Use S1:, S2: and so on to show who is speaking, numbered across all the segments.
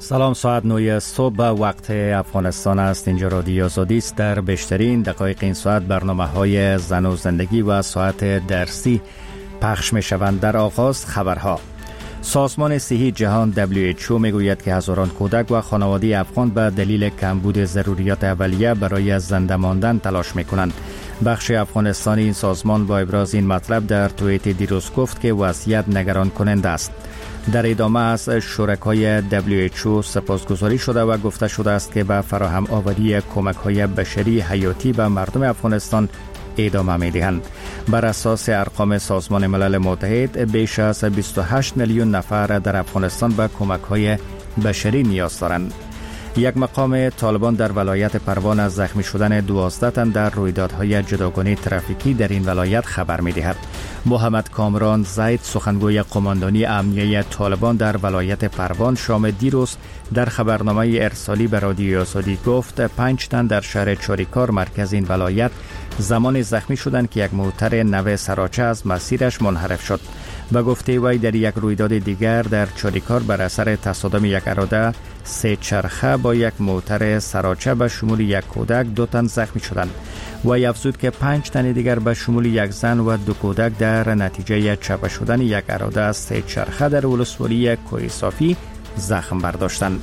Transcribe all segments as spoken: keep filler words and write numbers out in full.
S1: سلام، ساعت نه صبح وقت افغانستان است. اینجا رادیو آزادی است. در بیشترین دقایق این ساعت برنامه های زن و زندگی و ساعت درسی پخش می شوند. در آغاز خبرها. سازمان صحی جهان دبلیو اچ او می گوید که هزاران کودک و خانواده افغان به دلیل کمبود ضروریات اولیه برای زنده ماندن تلاش می کنند. بخش افغانستانی این سازمان با ابراز این مطلب در توییت دیروز گفت که وضعیت نگران کننده است. در ادامه از شرکای دبلیو اچ او سپاسگزاری شده و گفته شده است که به فراهم آوری کمک‌های بشری حیاتی به مردم افغانستان ادامه می‌دهند. بر اساس ارقام سازمان ملل متحد بیش از بیست و هشت میلیون نفر در افغانستان به کمک‌های بشری نیاز دارند. یک مقام طالبان در ولایت پروان از زخمی شدن دوازده تن در رویدادهای جداگانه ترافیکی در این ولایت خبر می‌دهد. محمد کامران زید، سخنگوی قماندانی امنیه طالبان در ولایت پروان، شام دیروز در خبرنامه ارسالی به رادیو آزادی گفت پنج تن در شهر چاریکار مرکز این ولایت زمان زخمی شدند که یک موتر نو سراچه از مسیرش منحرف شد. و گفته وی در یک رویداد دیگر در چاریکار بر اثر تصادم یک اراده سه چرخه با یک موتر سراچه به شمول یک کودک دو تن زخمی شدند. وی افزود که پنج تن دیگر به شمول یک زن و دو کودک در نتیجه چپه شدن یک اراده سه چرخه در ولسوالی کوه صافی زخم برداشتند.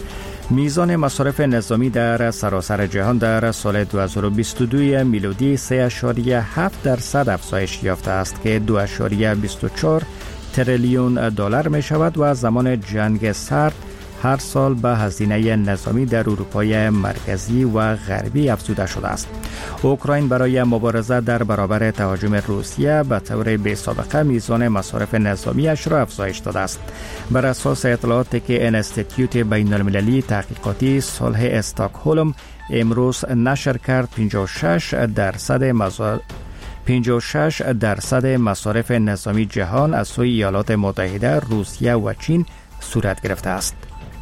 S1: میزان مصارف نظامی در سراسر جهان در سال دو هزار و بیست و دو میلادی سه ممیز هفت درصد افزایش یافته است که دو ممیز بیست و چهار تریلیون دلار می شود و زمان جنگ سرد هر سال به هزینه نظامی در اروپای مرکزی و غربی افزوده شده است. اوکراین برای مبارزه در برابر تهاجم روسیه به طور بی‌سابقه میزان مصارف نظامیش را افزایش داده است. بر اساس اطلاعاتی که انستیتیوت بین المللی تحقیقاتی صلح استکهلم امروز نشر کرد، پنجاه و شش درصد مصارف پنجاه و شش درصد مصارف نظامی جهان از سوی ایالات متحده، روسیه و چین صورت گرفته است.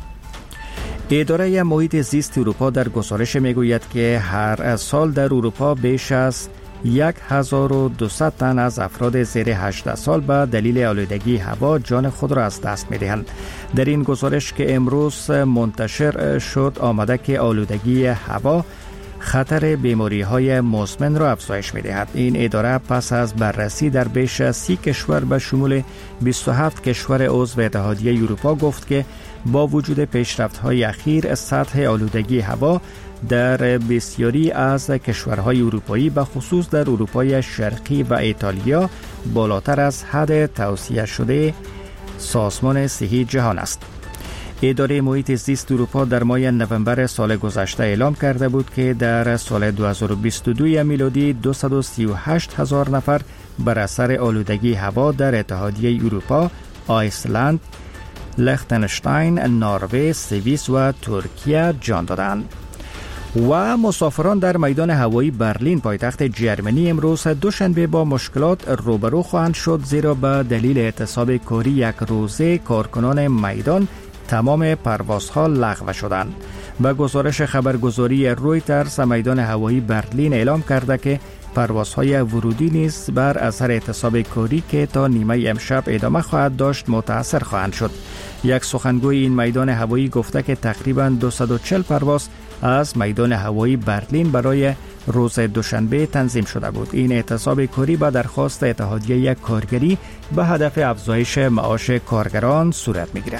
S1: اداره محیط زیست اروپا در گزارش میگوید که هر سال در اروپا بیش از هزار و دویست تن از افراد زیر هجده سال به دلیل آلودگی هوا جان خود را از دست می‌دهند. در این گزارش که امروز منتشر شد آمده که آلودگی هوا خطر بیماری‌های مزمن را افزایش می‌دهد. این اداره پس از بررسی در بیش از سی کشور به شمول بیست و هفت کشور عضو اتحادیه اروپا گفت که با وجود پیشرفت‌های اخیر سطح آلودگی هوا در بسیاری از کشورهای اروپایی به خصوص در اروپای شرقی و ایتالیا بالاتر از حد توصیه شده سازمان صحی جهان است. اداره محیط زیست اروپا در ماه نوامبر سال گذشته اعلام کرده بود که در سال دو هزار و بیست و دو میلادی دویست و سی و هشت هزار نفر بر اثر آلودگی هوا در اتحادیه اروپا، آیسلند، لختنشتاین، نروژ، سوئیس و ترکیه جان دادند. و مسافران در میدان هوایی برلین پایتخت جرمنی امروز دوشنبه با مشکلات روبرو خواهند شد، زیرا به دلیل اعتصاب کاری یک روزه کارکنان میدان تمام پروازها لغو شدند. به گزارش خبرگزاری رویترز، میدان هوایی برلین اعلام کرده که پروازهای ورودی نیز بر اثر اعتصاب کاری که تا نیمه امشب ادامه خواهد داشت متاثر خواهند شد. یک سخنگوی این میدان هوایی گفته که تقریباً دویست و چهل پرواز از میدان هوایی برلین برای روز دوشنبه تنظیم شده بود. این اعتصاب کاری به درخواست اتحادیه کارگری به هدف افزایش معاش کارگران صورت می‌گیرد.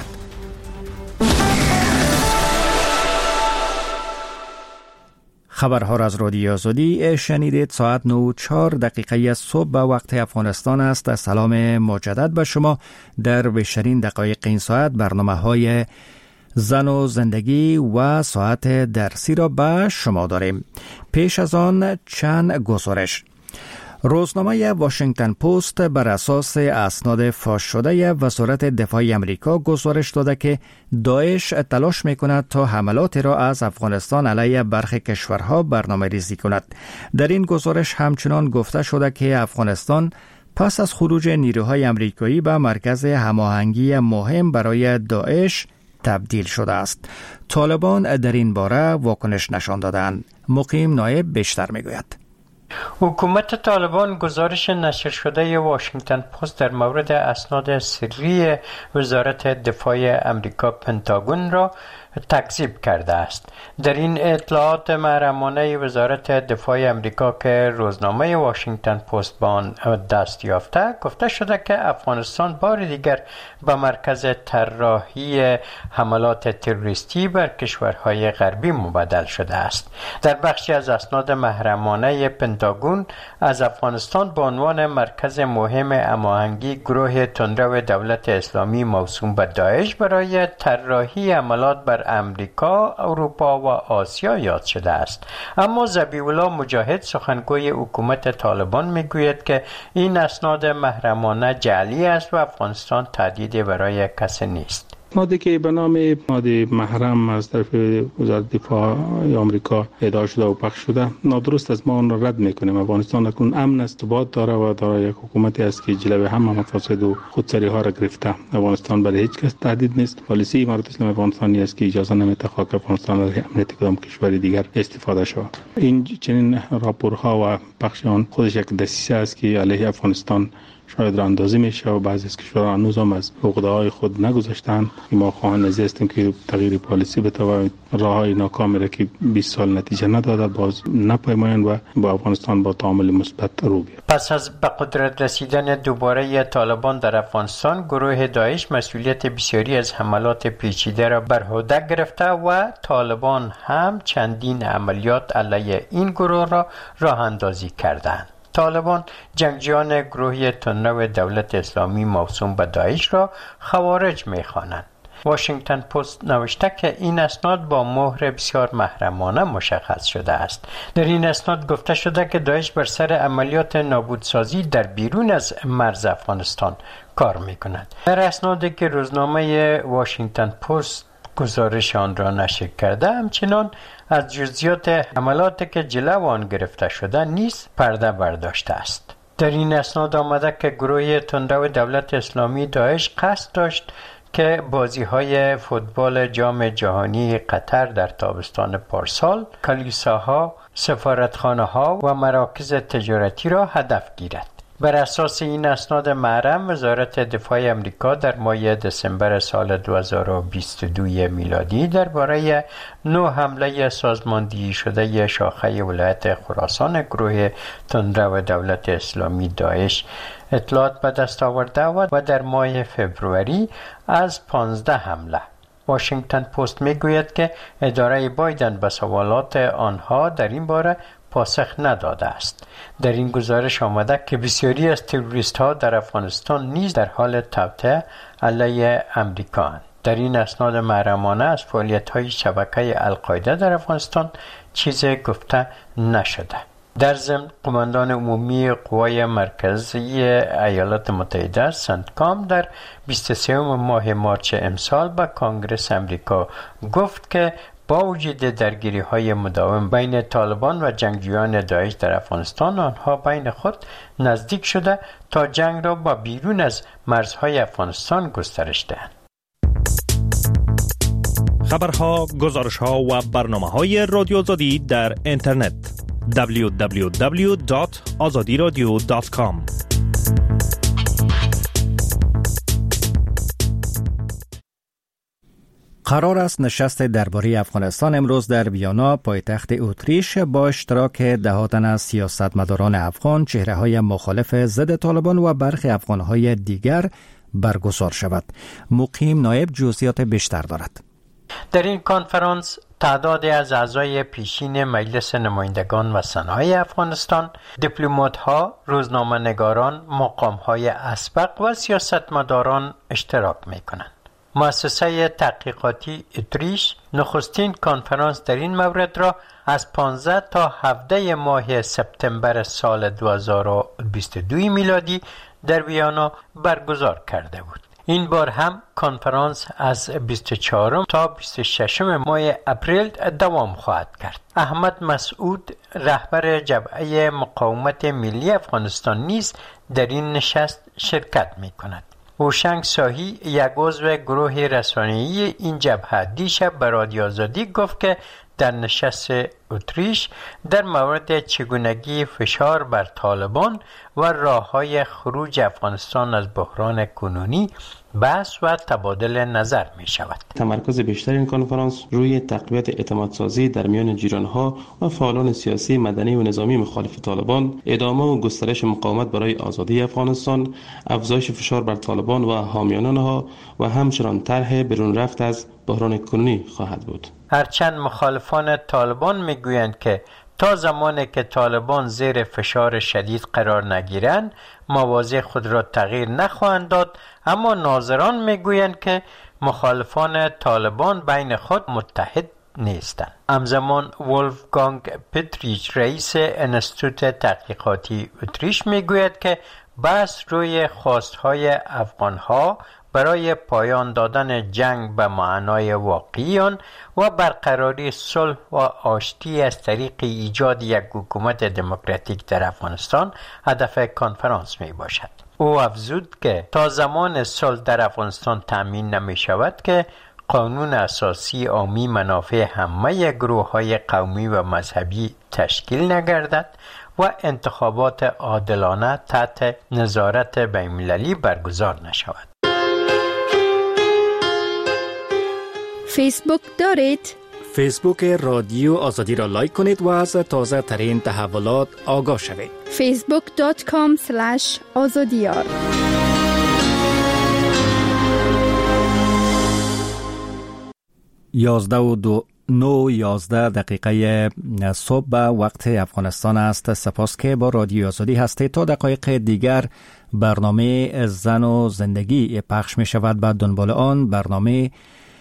S1: خبرها را از رادیو آزادی شنیدید. ساعت نه و چهار دقیقه صبح به وقت افغانستان است. سلام مجدد به شما. در بیشترین دقایق این ساعت برنامه های زن و زندگی و ساعت درسی را به شما داریم. پیش از آن چند گزارش. روزنامه واشنگتن پست بر اساس اسناد فاش شده وزارت دفاع آمریکا گزارش داده که داعش تلاش می‌کند تا حملاتی را از افغانستان علیه برخی کشورها برنامه‌ریزی کند. در این گزارش همچنان گفته شده که افغانستان پس از خروج نیروهای آمریکایی به مرکز هماهنگی مهم برای داعش تبدیل شده است. طالبان در این باره واکنش نشان دادند. مقیم نایب بیشتر می‌گوید.
S2: حکومت طالبان گزارش نشر شده واشنگتن پست در مورد اسناد سری وزارت دفاع امریکا پنتاگون را تکذیب کرده است. در این اطلاعات محرمانه وزارت دفاع امریکا که روزنامه واشنگتن پست با آن دست یافته، گفته شده که افغانستان بار دیگر به مرکز طراحی حملات تروریستی بر کشورهای غربی مبدل شده است. در بخشی از اسناد محرمانه پنتاگون از افغانستان به عنوان مرکز مهم هماهنگی گروه تندرو دولت اسلامی موسوم به داعش برای طراحی حملات بر امریکا، اروپا و آسیا یاد شده است. اما ذبیح الله مجاهد سخنگوی حکومت طالبان میگوید که این اسناد محرمانه جعلی است و افغانستان تهدیدی برای کسی نیست.
S3: اسنادی که به نام اسناد محرم از طرف وزارت دفاع آمریکا ادعا شده و پخش شده نادرست است. ما آن را رد میکنیم. افغانستان اکنون امن است، ثبات داره و داره یک حکومتی است که جلوی همه مفاسد و خودسری ها را گرفته. افغانستان برای هیچ کس تهدید نیست. پالیسی امارت اسلامی افغانستانی است که اجازه نمیده خاک افغانستان از امنیت کدام کشور دیگر استفاده شود. این چنین راپورها و پخش آن خودش یک دسیسه است که علیه افغانستان شاید را اندازی میشه و بعضی از کشورها هنوز هم از عقده‌های خود نگذاشتن. ما خواهان از هستیم که تغییر پالیسی بده و راههای ناکامی را که بیست سال نتیجه نداده باز نپیمایند و با افغانستان با تعامل مثبت رو بیاید.
S2: پس از به قدرت رسیدن دوباره طالبان در افغانستان، گروه داعش مسئولیت بسیاری از حملات پیچیده را بر عهده گرفته و طالبان هم چندین عملیات علیه این گروه را راه اندازی کردند. طالبان جنگجویان گروه تندرو دولت اسلامی موسوم به داعش را خوارج می‌خوانند. واشنگتن پست نوشته که این اسناد با مهر بسیار محرمانه مشخص شده است. در این اسناد گفته شده که داعش بر سر عملیات نابودسازی در بیرون از مرز افغانستان کار می‌کند. در اسنادی که روزنامه واشنگتن پست گزارش آن را نشر کرده، همچنان از جزئیات حملاتی که جلو آن گرفته شده نیز پرده برداشته است. در این اسناد آمده که گروه تندرو دولت اسلامی داعش قصد داشت که بازی‌های فوتبال جام جهانی قطر در تابستان پارسال، کلیساها، سفارتخانه‌ها و مراکز تجارتی را هدف گیرد. بر اساس این اسناد محرم، وزارت دفاع امریکا در ماه دسامبر سال دو هزار و بیست و دو میلادی درباره نوع حمله سازماندهی شده شاخه ولایت خراسان گروه تندرو دولت اسلامی داعش اطلاعات به دست آورده و در ماه فوریه از پانزده حمله. واشنگتن پست میگوید که اداره بایدن به سوالات آنها در این باره پاسخ نداده است. در این گزارش آمده که بسیاری از تروریست ها در افغانستان نیز در حال توطئه علیه امریکا اند. در این اسناد محرمانه از فعالیت های شبکه القاعده در افغانستان چیزی گفته نشده. در ضمن قماندان عمومی قوای مرکزی ایالات متحده سنتکام در بیست و سوم ماه مارس امسال به کانگرس امریکا گفت که با وجود درگیری های مداوم بین طالبان و جنگجویان داعش در افغانستان، آنها بین خود نزدیک شده تا جنگ را با بیرون از مرزهای افغانستان گسترش دهند.
S4: خبرها، گزارشها و برنامه‌های رادیو آزادی در اینترنت دبلیو دبلیو دبلیو دات آزادی رادیو دات کام.
S1: قرار است نشست درباره افغانستان امروز در ویانا پایتخت اتریش با اشتراک ده تن از سیاستمداران افغان، چهره‌های مخالف ضد طالبان و برخی افغان‌های دیگر برگزار شود. مقیم نایب جزئیات بیشتر دارد.
S2: در این کنفرانس تعدادی از اعضای پیشین مجلس نمایندگان و سنای افغانستان، دیپلمات‌ها، روزنامه‌نگاران، مقام‌های اسبق و سیاستمداران اشتراک می‌کنند. مؤسسه تحقیقاتی اتریش نخستین کنفرانس در این مورد را از پانزده تا هفده ماه سپتامبر سال دو هزار و بیست و دو میلادی در ویانا برگزار کرده بود. این بار هم کنفرانس از بیست و چهارم تا بیست و ششم ماه اپریل دوام خواهد کرد. احمد مسعود، رهبر جبهه مقاومت ملی افغانستان نیز در این نشست شرکت می کند. هوشنگ ساهی، یک عضو گروه رسانه‌ای این جبهه، دیشب به رادیو آزادی گفت که در نشست اتریش در مورد چگونگی فشار بر طالبان و راه‌های خروج افغانستان از بحران کنونی بحث و تبادل نظر می شود.
S5: تمرکز بیشتر این کنفرانس روی تقویت اعتمادسازی در میان جیرانها و فعالان سیاسی، مدنی و نظامی مخالف طالبان، ادامه و گسترش مقاومت برای آزادی افغانستان، افزایش فشار بر طالبان و حامیان آنها و همچنان طرح برون رفت از بحران کنونی خواهد بود.
S2: هرچند مخالفان طالبان می گویند که تا زمانی که طالبان زیر فشار شدید قرار نگیرند مواضع خود را تغییر نخواهند داد، اما ناظران میگویند که مخالفان طالبان بین خود متحد نیستند. همزمان ولفگانگ پتریچ رئیس انستیتوت تحقیقاتی اتریش میگوید که بحث روی خواستهای افغانها برای پایان دادن جنگ به معنای واقعی آن و برقراری صلح و آشتی از طریق ایجاد یک حکومت دموکراتیک در افغانستان هدف کنفرانس می باشد. او افزود که تا زمان صلح در افغانستان تامین نمی شود که قانون اساسی عامی منافع همه گروه‌های قومی و مذهبی تشکیل نگردد و انتخابات عادلانه تحت نظارت بین‌المللی برگزار نشود.
S6: فیسبوک دارید؟
S1: فیسبوک رادیو آزادی را لایک کنید و از تازه ترین تحولات آگاه شوید.
S6: فیسبوک دات کام اسلش آزادیار.
S1: یازده و دو نو یازده دقیقه صبح به وقت افغانستان است. سپاس که با رادیو آزادی هستید. تا دقایق دیگر برنامه زن و زندگی پخش می شود. بعد دنبال آن برنامه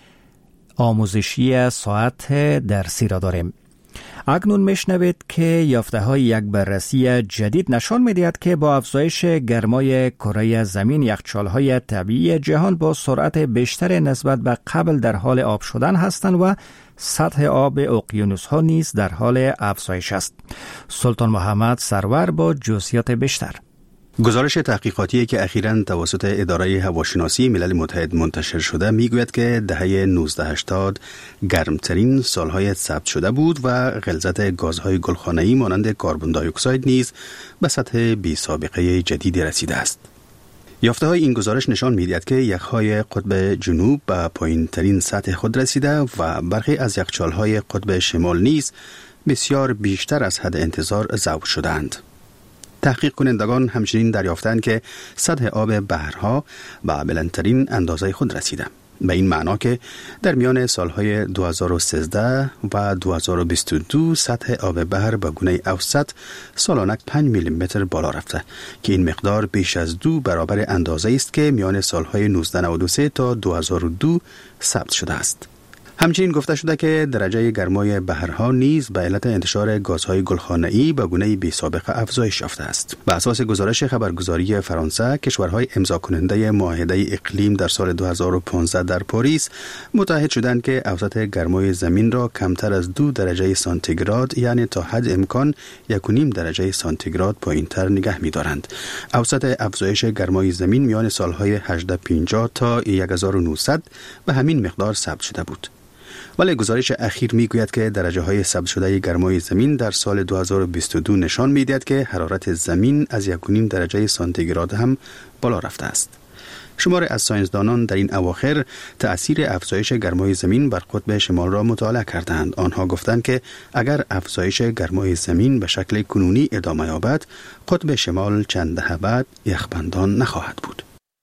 S1: آموزشی ساعت درسی را داریم. اکنون میشنوید که یافته های یک بررسی جدید نشان میدهد که با افزایش گرمای کره زمین یخچال های طبیعی جهان با سرعت بیشتر نسبت به قبل در حال آب شدن هستند و سطح آب اقیانوس ها نیز در حال افزایش است. سلطان محمد سرور با جزئیات بیشتر.
S7: گزارش تحقیقاتی که اخیراً توسط اداره هواشناسی ملل متحد منتشر شده میگوید که دهه نوزده هشتاد گرمترین سالهای ثبت شده بود و غلظت گازهای گلخانه‌ای مانند کربن دی اکساید نیز به سطح بی سابقه جدیدی رسیده است. یافته های این گزارش نشان می‌دهد که یخهای قطب جنوب به پایین‌ترین سطح خود رسیده و برخی از یخچال‌های قطب شمال نیز بسیار بیشتر از حد انتظار ذوب شدند. تحقیق کنندگان همچنین دریافتند که سطح آب بحرها به بلندترین اندازه خود رسیده. به این معنا که در میان سالهای دو هزار و سیزده و دو هزار و بیست و دو سطح آب بحر به گونه اوسط سالانه پنج میلی متر بالا رفته که این مقدار بیش از دو برابر اندازه است که میان سالهای نوزده نود و سه تا دو هزار و دو ثبت شده است. همچنین گفته شده که درجه گرمای بحرها نیز به علت انتشار گازهای گلخانه‌ای به گونه بی سابقه افزایش یافته است. به اساس گزارش خبرگزاری فرانسه، کشورهای امضا کننده معاهده اقلیم در سال دو هزار و پانزده در پاریس متحد شدند که اوسط گرمای زمین را کمتر از دو درجه سانتیگراد یعنی تا حد امکان یک و نیم درجه سانتیگراد پایین‌تر نگه می‌دارند. اوسط افزایش گرمای زمین میان سالهای هزار و پنجاه تا هزار و نهصد به همین مقدار ثبت شده بود. ولی گزارش اخیر میگوید که درجه های ثبت شده گرمای زمین در سال دو هزار و بیست و دو نشان میدهد که حرارت زمین از یک و نیم درجه سانتیگراد هم بالا رفته است. شماری از ساینسدانان در این اواخر تأثیر افزایش گرمای زمین بر قطب شمال را مطالعه کردند. آنها گفتند که اگر افزایش گرمای زمین به شکل کنونی ادامه یابد، قطب شمال چند دهه بعد یخبندان نخواهد بود.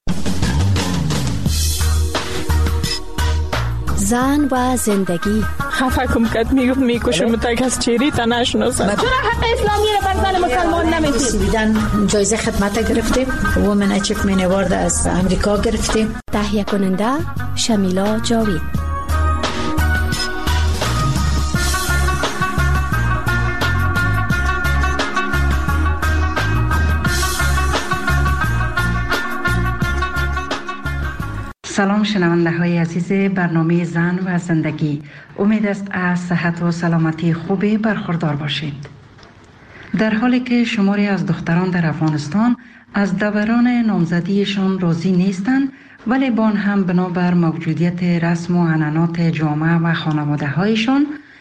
S6: زن و زندگی.
S8: خفه کم کد میگفت میکشم متک از چیری تا نشناسم.
S9: چرا حق اسلامی را بر زن مسلمان نمیدید؟
S10: بیدن جایزه خدمت گرفتیم. وومن اچیومنت اوارد از امریکا گرفتیم.
S6: تهیه کننده شمیلا جاوید.
S11: سلام شنونده های عزیز برنامه زن و زندگی. امید است از صحت و سلامتی خوبی برخوردار باشید. در حالی که شماری از دختران در افغانستان از دوران نامزدیشان راضی نیستند، ولی با آن هم بنابر موجودیت رسم و عنعنات جامعه و خانواده هایشان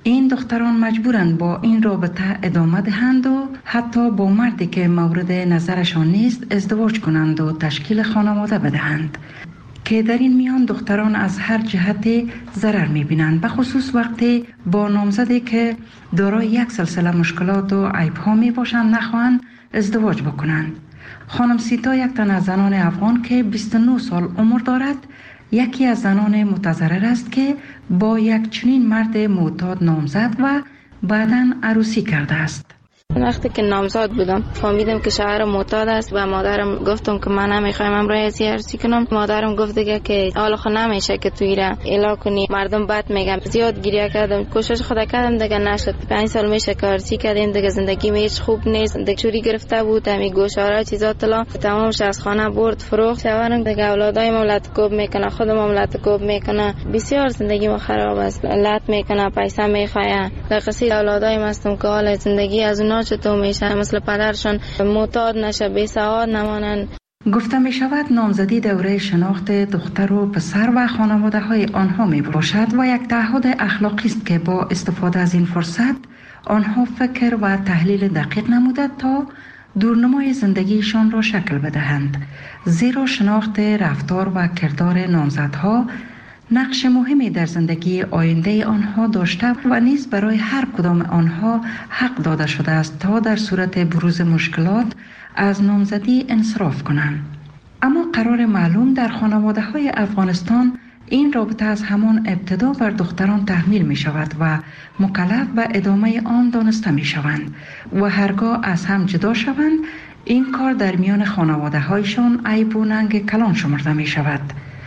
S11: این دختران مجبورند با این رابطه ادامه دهند و حتی با مردی که مورد نظرشان نیست ازدواج کنند و تشکیل خانواده بدهند که در این میان دختران از هر جهت ضرر می‌بینند، به خصوص وقتی با نامزدی که دارای یک سلسله مشکلات و عیب‌ها میباشند نخواهند ازدواج بکنند. خانم سیتا یک تن از زنان افغان که بیست و نه سال عمر دارد، یکی از زنان متضرر است که با یک چنین مرد معتاد نامزد و بعداً عروسی کرده است.
S12: وقتی که نامزد بودم فهمیدم که شوهرم معتاد است و مادرم گفتم که من نمیخوایم امروز عروسی کنم. مادرم گفت دیگه که حالا خود نمیشه که توی را اعلام کنی، مردم بد میگن. زیاد گریه کردم، کوشش خدا کردم دیگه نشد. پنج سال میشه که عروسی کردیم دیگه، زندگی میش خوب نیست. دیگه چوری گرفته بود، همین گوشواره چیزا طلا تمام از خانه برد فروخت. شوهرم دیگه اولادای مملت کوب میکنه، خود مملت کوب میکنه. بسیار زندگی ما خراب است، لط میکنه، پیسه میخواه. در قصه اولادای ماستم که حال زندگی از اونها چطور میشه، مثل پدرشون معتاد نشه، بی سواد نمانن.
S11: گفته می شود نامزدی دوره شناخت دختر و پسر و خانواده های آنها می باشد و یک تعهد اخلاقی است که با استفاده از این فرصت آنها فکر و تحلیل دقیق نموده تا دورنمای زندگیشان را شکل بدهند. زیرا شناخت رفتار و کردار نامزدها نقش مهمی در زندگی آینده آنها داشته و نیز برای هر کدام آنها حق داده شده است تا در صورت بروز مشکلات از نامزدی انصراف کنند. اما قرار معلوم در خانواده های افغانستان این رابطه از همان ابتدا بر دختران تحمیل می شود و مکلف به ادامه آن دانسته می شوند و هرگاه از هم جدا شوند این کار در میان خانواده هایشان عیب و ننگ کلان شمرده می شود.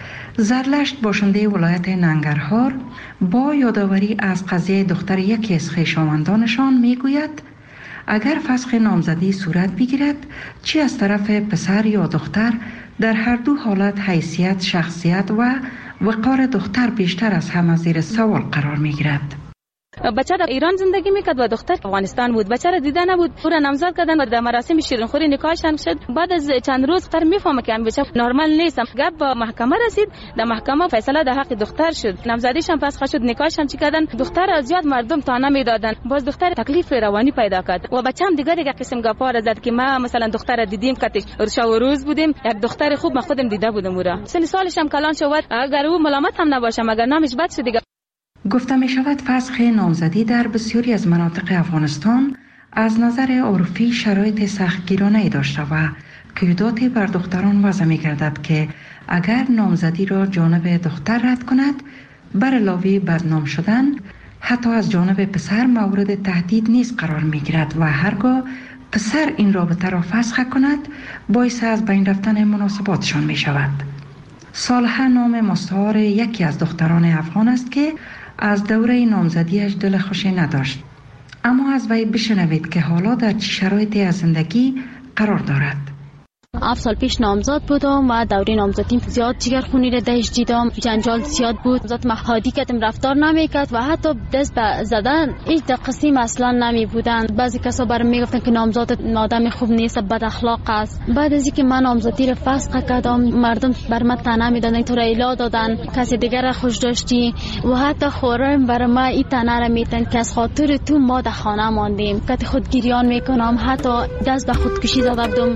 S11: زرلشت باشنده ولایت ننگرهار با یادآوری از قضیه دختر یکی از خویشاوندانشان میگوید اگر فسخ نامزدی صورت بگیرد چی از طرف پسر یا دختر در هر دو حالت حیثیت، شخصیت و وقار دختر بیشتر از همه زیر سوال قرار میگیرد.
S13: بچه در ایران زندگی میکرد و دختر افغانستان بود. بچه را دیده نبود، او را نامزد کردن و در مراسم شیرینخوری نکاحشان شد. بعد از چند روز دختر میفهمه که بچه نرمال نیست. گپ با محکمه رسید، در محکمه فیصله در حق دختر شد. نامزدیشان فسخ شد، نکاحشان چی کردن، دختر را زیاد مردم تانه میدادن. باز دختر تکلیف روانی پیدا کرد و بچه‌م دیگه دیگه قسم گپا را زد که ما مثلا دختر را دیدیم کاتش شب و روز بودیم، یک دختر خوب ما خودم دیده بودم. او را سن سالش هم کلان شد، اگر او ملامت هم نباشه مگر نامش بد شد دیگه.
S11: گفته می شود فسخ نامزدی در بسیاری از مناطق افغانستان از نظر عرفی شرایط سختگیرانه‌ای داشته و قیوداتی بر دختران وضع می گردد که اگر نامزدی را جانب دختر رد کند بر علاوه بدنام شدن حتی از جانب پسر مورد تهدید نیز قرار می گیرد و هرگاه پسر این رابطه را فسخ کند باعث از بین رفتن مناسباتشان می شود. صالحه نام مستعار یکی از دختران افغان است که از دوره نامزدیش دل خوشی نداشت. اما از وی بشنوید که حالا در چه شرایطی از زندگی قرار دارد.
S14: هفت سال پیش نامزد بودم و دوره نامزدیم زیاد جگرخونی را دهش دیدم، جنجال زیاد بود، ذات محادی کردم رفتار نمیکرد و حتی دست به زدن هیچ قسم اصلا نمی بودند. بعضی کسا برام میگفتن که نامزد آدم خوب نیست، بد اخلاق است. بعد از اینکه من نامزدی را فسخ کردم مردم بر من طعنه میدادن، تو را الا دادن، کسی دیگر را خوش داشتی و حتی خورم بر ما این طعنه را میدن که از خاطر تو ما در خانه ماندیم. که خود گریان میکنم، حتی دست به خودکشی زده بودم.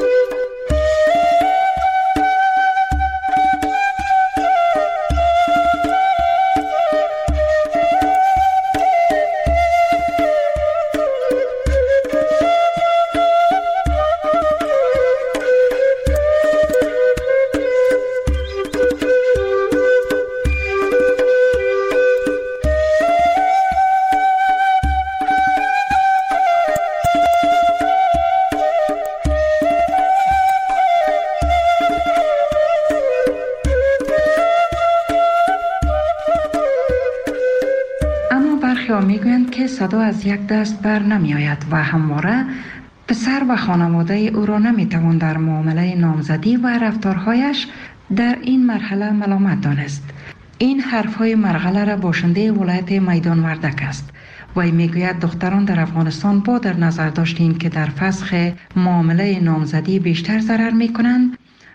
S11: صدا از یک دست بر نمی آید و همواره پسر و خانواده او را نمی توان در معامله نامزدی و رفتارهایش در این مرحله ملامت دانست. این حرفهای مرغله را باشنده ولایت میدان وردک است و می گوید دختران در افغانستان با در نظر داشتیم که در فسخ معامله نامزدی بیشتر ضرر می کنند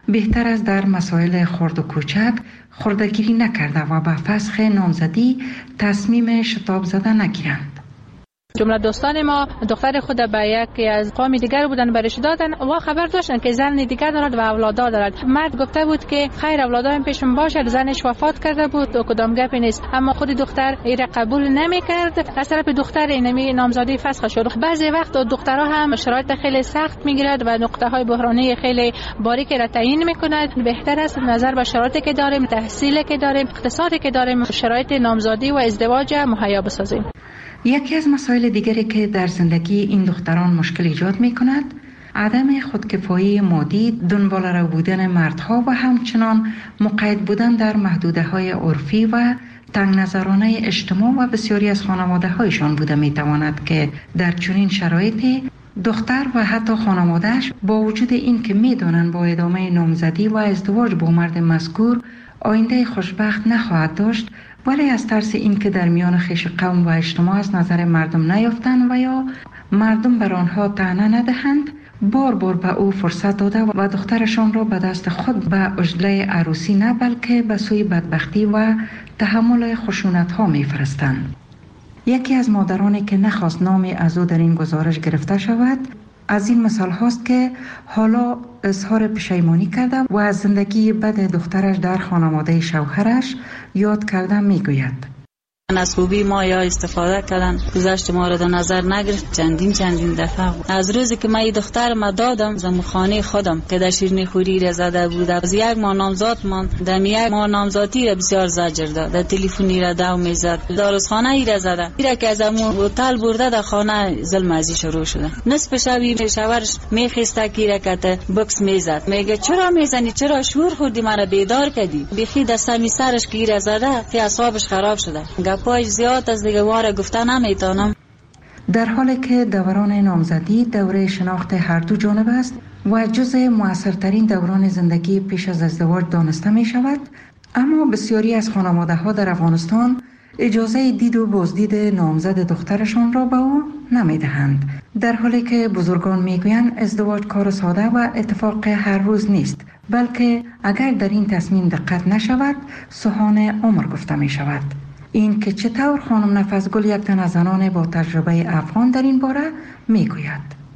S11: بهتر است در مسائل خرد و کوچک خردگیری نکرده و به فسخ نامزدی تصمیم شتاب زده نگیرند.
S15: جمله دوستان ما دختر خود به یکی از قوم دیگر بودن برش دادن و خبر داشتن که زن دیگر دارد و اولادا دارد. مرد گفته بود که خیر اولادام پیشم باشد، زنش وفات کرده بود و کدام گپی نیست، اما خود دختر این قبول نمی کرد. از طرف دختر اینمی نامزدی فسخ شد. بعضی وقت دخترها هم شرایط خیلی سخت میگیرد و نقطه های بحرانی خیلی باریکی را تعیین میکند. بهتر است نظر به شرایطی که داریم، تحصیلی که داریم، اقتصادی که داریم، شرایط نامزدی و ازدواج مهیا بسازیم.
S11: یکی از مسائل دیگری که در زندگی این دختران مشکل ایجاد می کند عدم خودکفایی مادی، دنبال رو بودن مردها و همچنان مقید بودن در محدوده های عرفی و تنگ نظرانه اجتماع و بسیاری از خانواده هایشان بوده می تواند که در چنین شرایطی دختر و حتی خانوادهش با وجود این که می دانند با ادامه نامزدی و ازدواج با مرد مذکور آینده خوشبخت نخواهد داشت، ولی از ترس این که در میان خویش قوم و اجتماع از نظر مردم نیافتند و یا مردم بر آنها طعنه ندهند، بار بار به او فرصت داده و دخترشان را به دست خود به عجله عروسی نه بلکه به سوی بدبختی و تحمل خشونت ها می فرستند. یکی از مادرانی که نخواست نامی از او در این گزارش گرفته شود از این مثال هاست که حالا اظهار پشیمانی کرده و از زندگی بد دخترش در خانواده شوهرش یاد کرده می گوید.
S16: از خوبی ما یا استفاده کردن، گذشت ما را در نظر نگرفت. چندین چندین دفعه از روزی که من این دختر ما دادم زمخانه خودم که در شیرینی خوری را زده بود، از یک ماه نامزاد من در یک ماه نامزادی را بسیار زجر داد، در تلفنی را دو میزد، داروخانه ای را زده، ایرا که از امون هتل برده در خانه ظلم ازی شروع شده. نصف شبی شوهرش میخسته که ایرا که بکس میزد، میگه چرا میزنی، چرا شور خوردی، مرا بیدار کردی. بخی دستمی سرش که ایرا زده که اعصابش خراب شده. پای زیاد از دیگه واره گفته نمیتونم.
S11: در حالی که دوران نامزدی دوره شناخت هر دو جانب است و جزء موثرترین دوران زندگی پیش از ازدواج دانسته می شود، اما بسیاری از خانواده ها در افغانستان اجازه دید و بازدید نامزد دخترشان را به او نمی دهند، در حالی که بزرگان می گویند ازدواج کار ساده و اتفاق هر روز نیست، بلکه اگر در این تصمیم دقت نشود سوهان عمر گفته می شود. این که چطور خانم نفسگل یک تن از زنان با تجربه افغان در این باره میگوید.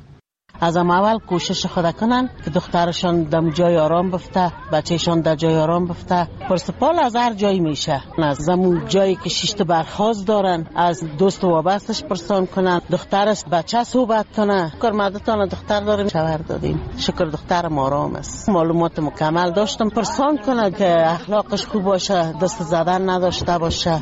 S17: از اول کوشش خود کنن که دخترشان در جای آرام بفته، بچهشان در جای آرام بفته. پرسپال از هر جایی میشه، از زمون جایی که شیشت برخواست دارن از دوست و وابستش پرسان کنن، دخترش بچه صحبت کنه. کرمدتان دختر داریم، شوهر دادیم، شکر دخترم آرام است. معلومات مکمل داشتم، پرسان کنه که اخلاقش خوب باشه، دست زدن نداشته باشه.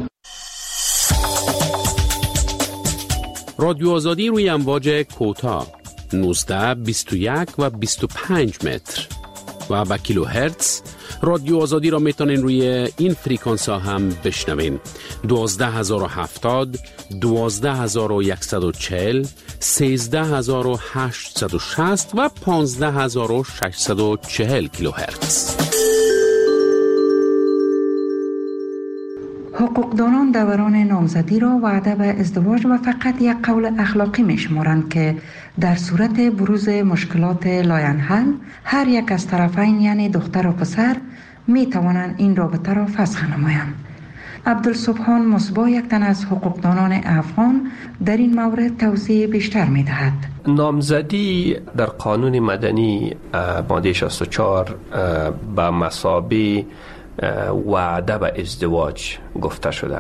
S18: رادیو آزادی روی امواج کوتاه نوزده، بیست و یک و بیست و پنج متر و با کیلو هرتز. رادیو آزادی را میتونین روی این فریکانس ها هم بشنوین. دوازده هزار و هفتاد، دوازده هزار و یکصد و چهل، سیزده هزار و هشتصد و شصت و پانزده هزار و ششصد و چهل کیلو هرتز.
S11: حقوقدانان دوران نامزدی را وعده به ازدواج و فقط یک قول اخلاقی می شمارند که در صورت بروز مشکلات لاینحل هر یک از طرفین یعنی دختر و پسر می توانند این رابطه را فسخ نمایند. عبدالسبحان مصباح یک تن از حقوقدانان افغان در این مورد توضیح بیشتر می دهد.
S19: نامزدی در قانون مدنی ماده شصت و چهار به مثابه وعده به ازدواج گفته شده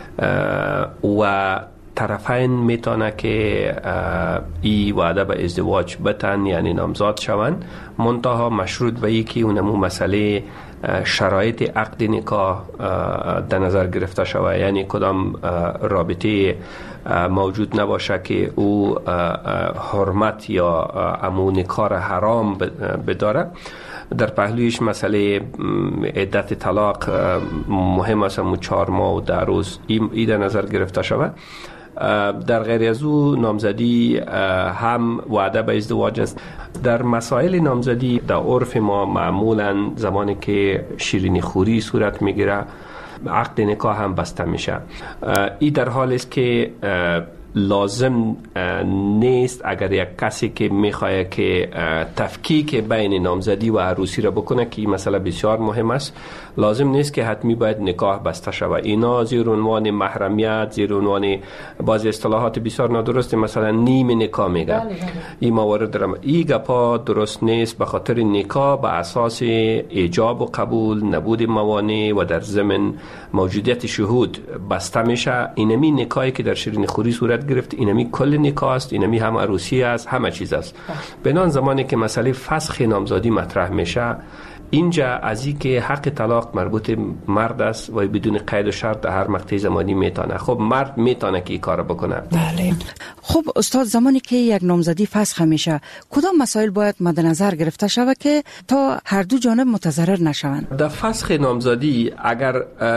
S19: و طرفین میتونه که ای وعده به ازدواج بتن یعنی نامزاد شوند، منتها مشروط به یکی اونمو مسئله شرایط عقد نکاح در نظر گرفته شود، یعنی کدام رابطه موجود نباشه که او حرمت یا امو نکاح حرام بداره. در پهلویش مسئله عدت طلاق مهم است، همون چهار ماه و ده روز ای در نظر گرفته شود. در غیر از او نامزدی هم وعده به ازدواج است. در مسائل نامزدی در عرف ما معمولا زمانی که شیرینی خوری صورت میگیره عقد نکاح هم بسته میشه. ای در حال است که لازم نیست اگر یک کسی که میخواد که تفکیک بین نامزدی و عروسی را بکنه که این مسئله بسیار مهم است، لازم نیست که حتمی باید نکاح بسته شود. اینا زیر عنوان محرمیت، زیر عنوان بعضی اصطلاحات بسیار نادرست مثلا نیم نکاح میگه. این موارد درم این گپا درست نیست، به خاطر نکاح به اساس ایجاب و قبول، نبود موانع و در ضمن موجودیت شهود بسته میشه. اینمی نکاحی که در شیرین خوری صورت گرفت، اینمی کل نکاح است، اینمی هم عروسی است، همه چیز است. بنان زمانی که مسئله فسخ نامزدی مطرح میشه، اینجا از این که حق طلاق مربوط مرد است و بدون قید و شرط در هر مقطع زمانی میتونه. خب مرد میتونه که این کار بکنه.
S11: بله. خب استاد، زمانی که یک نامزدی فسخ میشه، کدام مسائل باید مد نظر گرفته شود که تا هر دو جانب متضرر نشوند؟
S19: در فسخ نامزدی اگر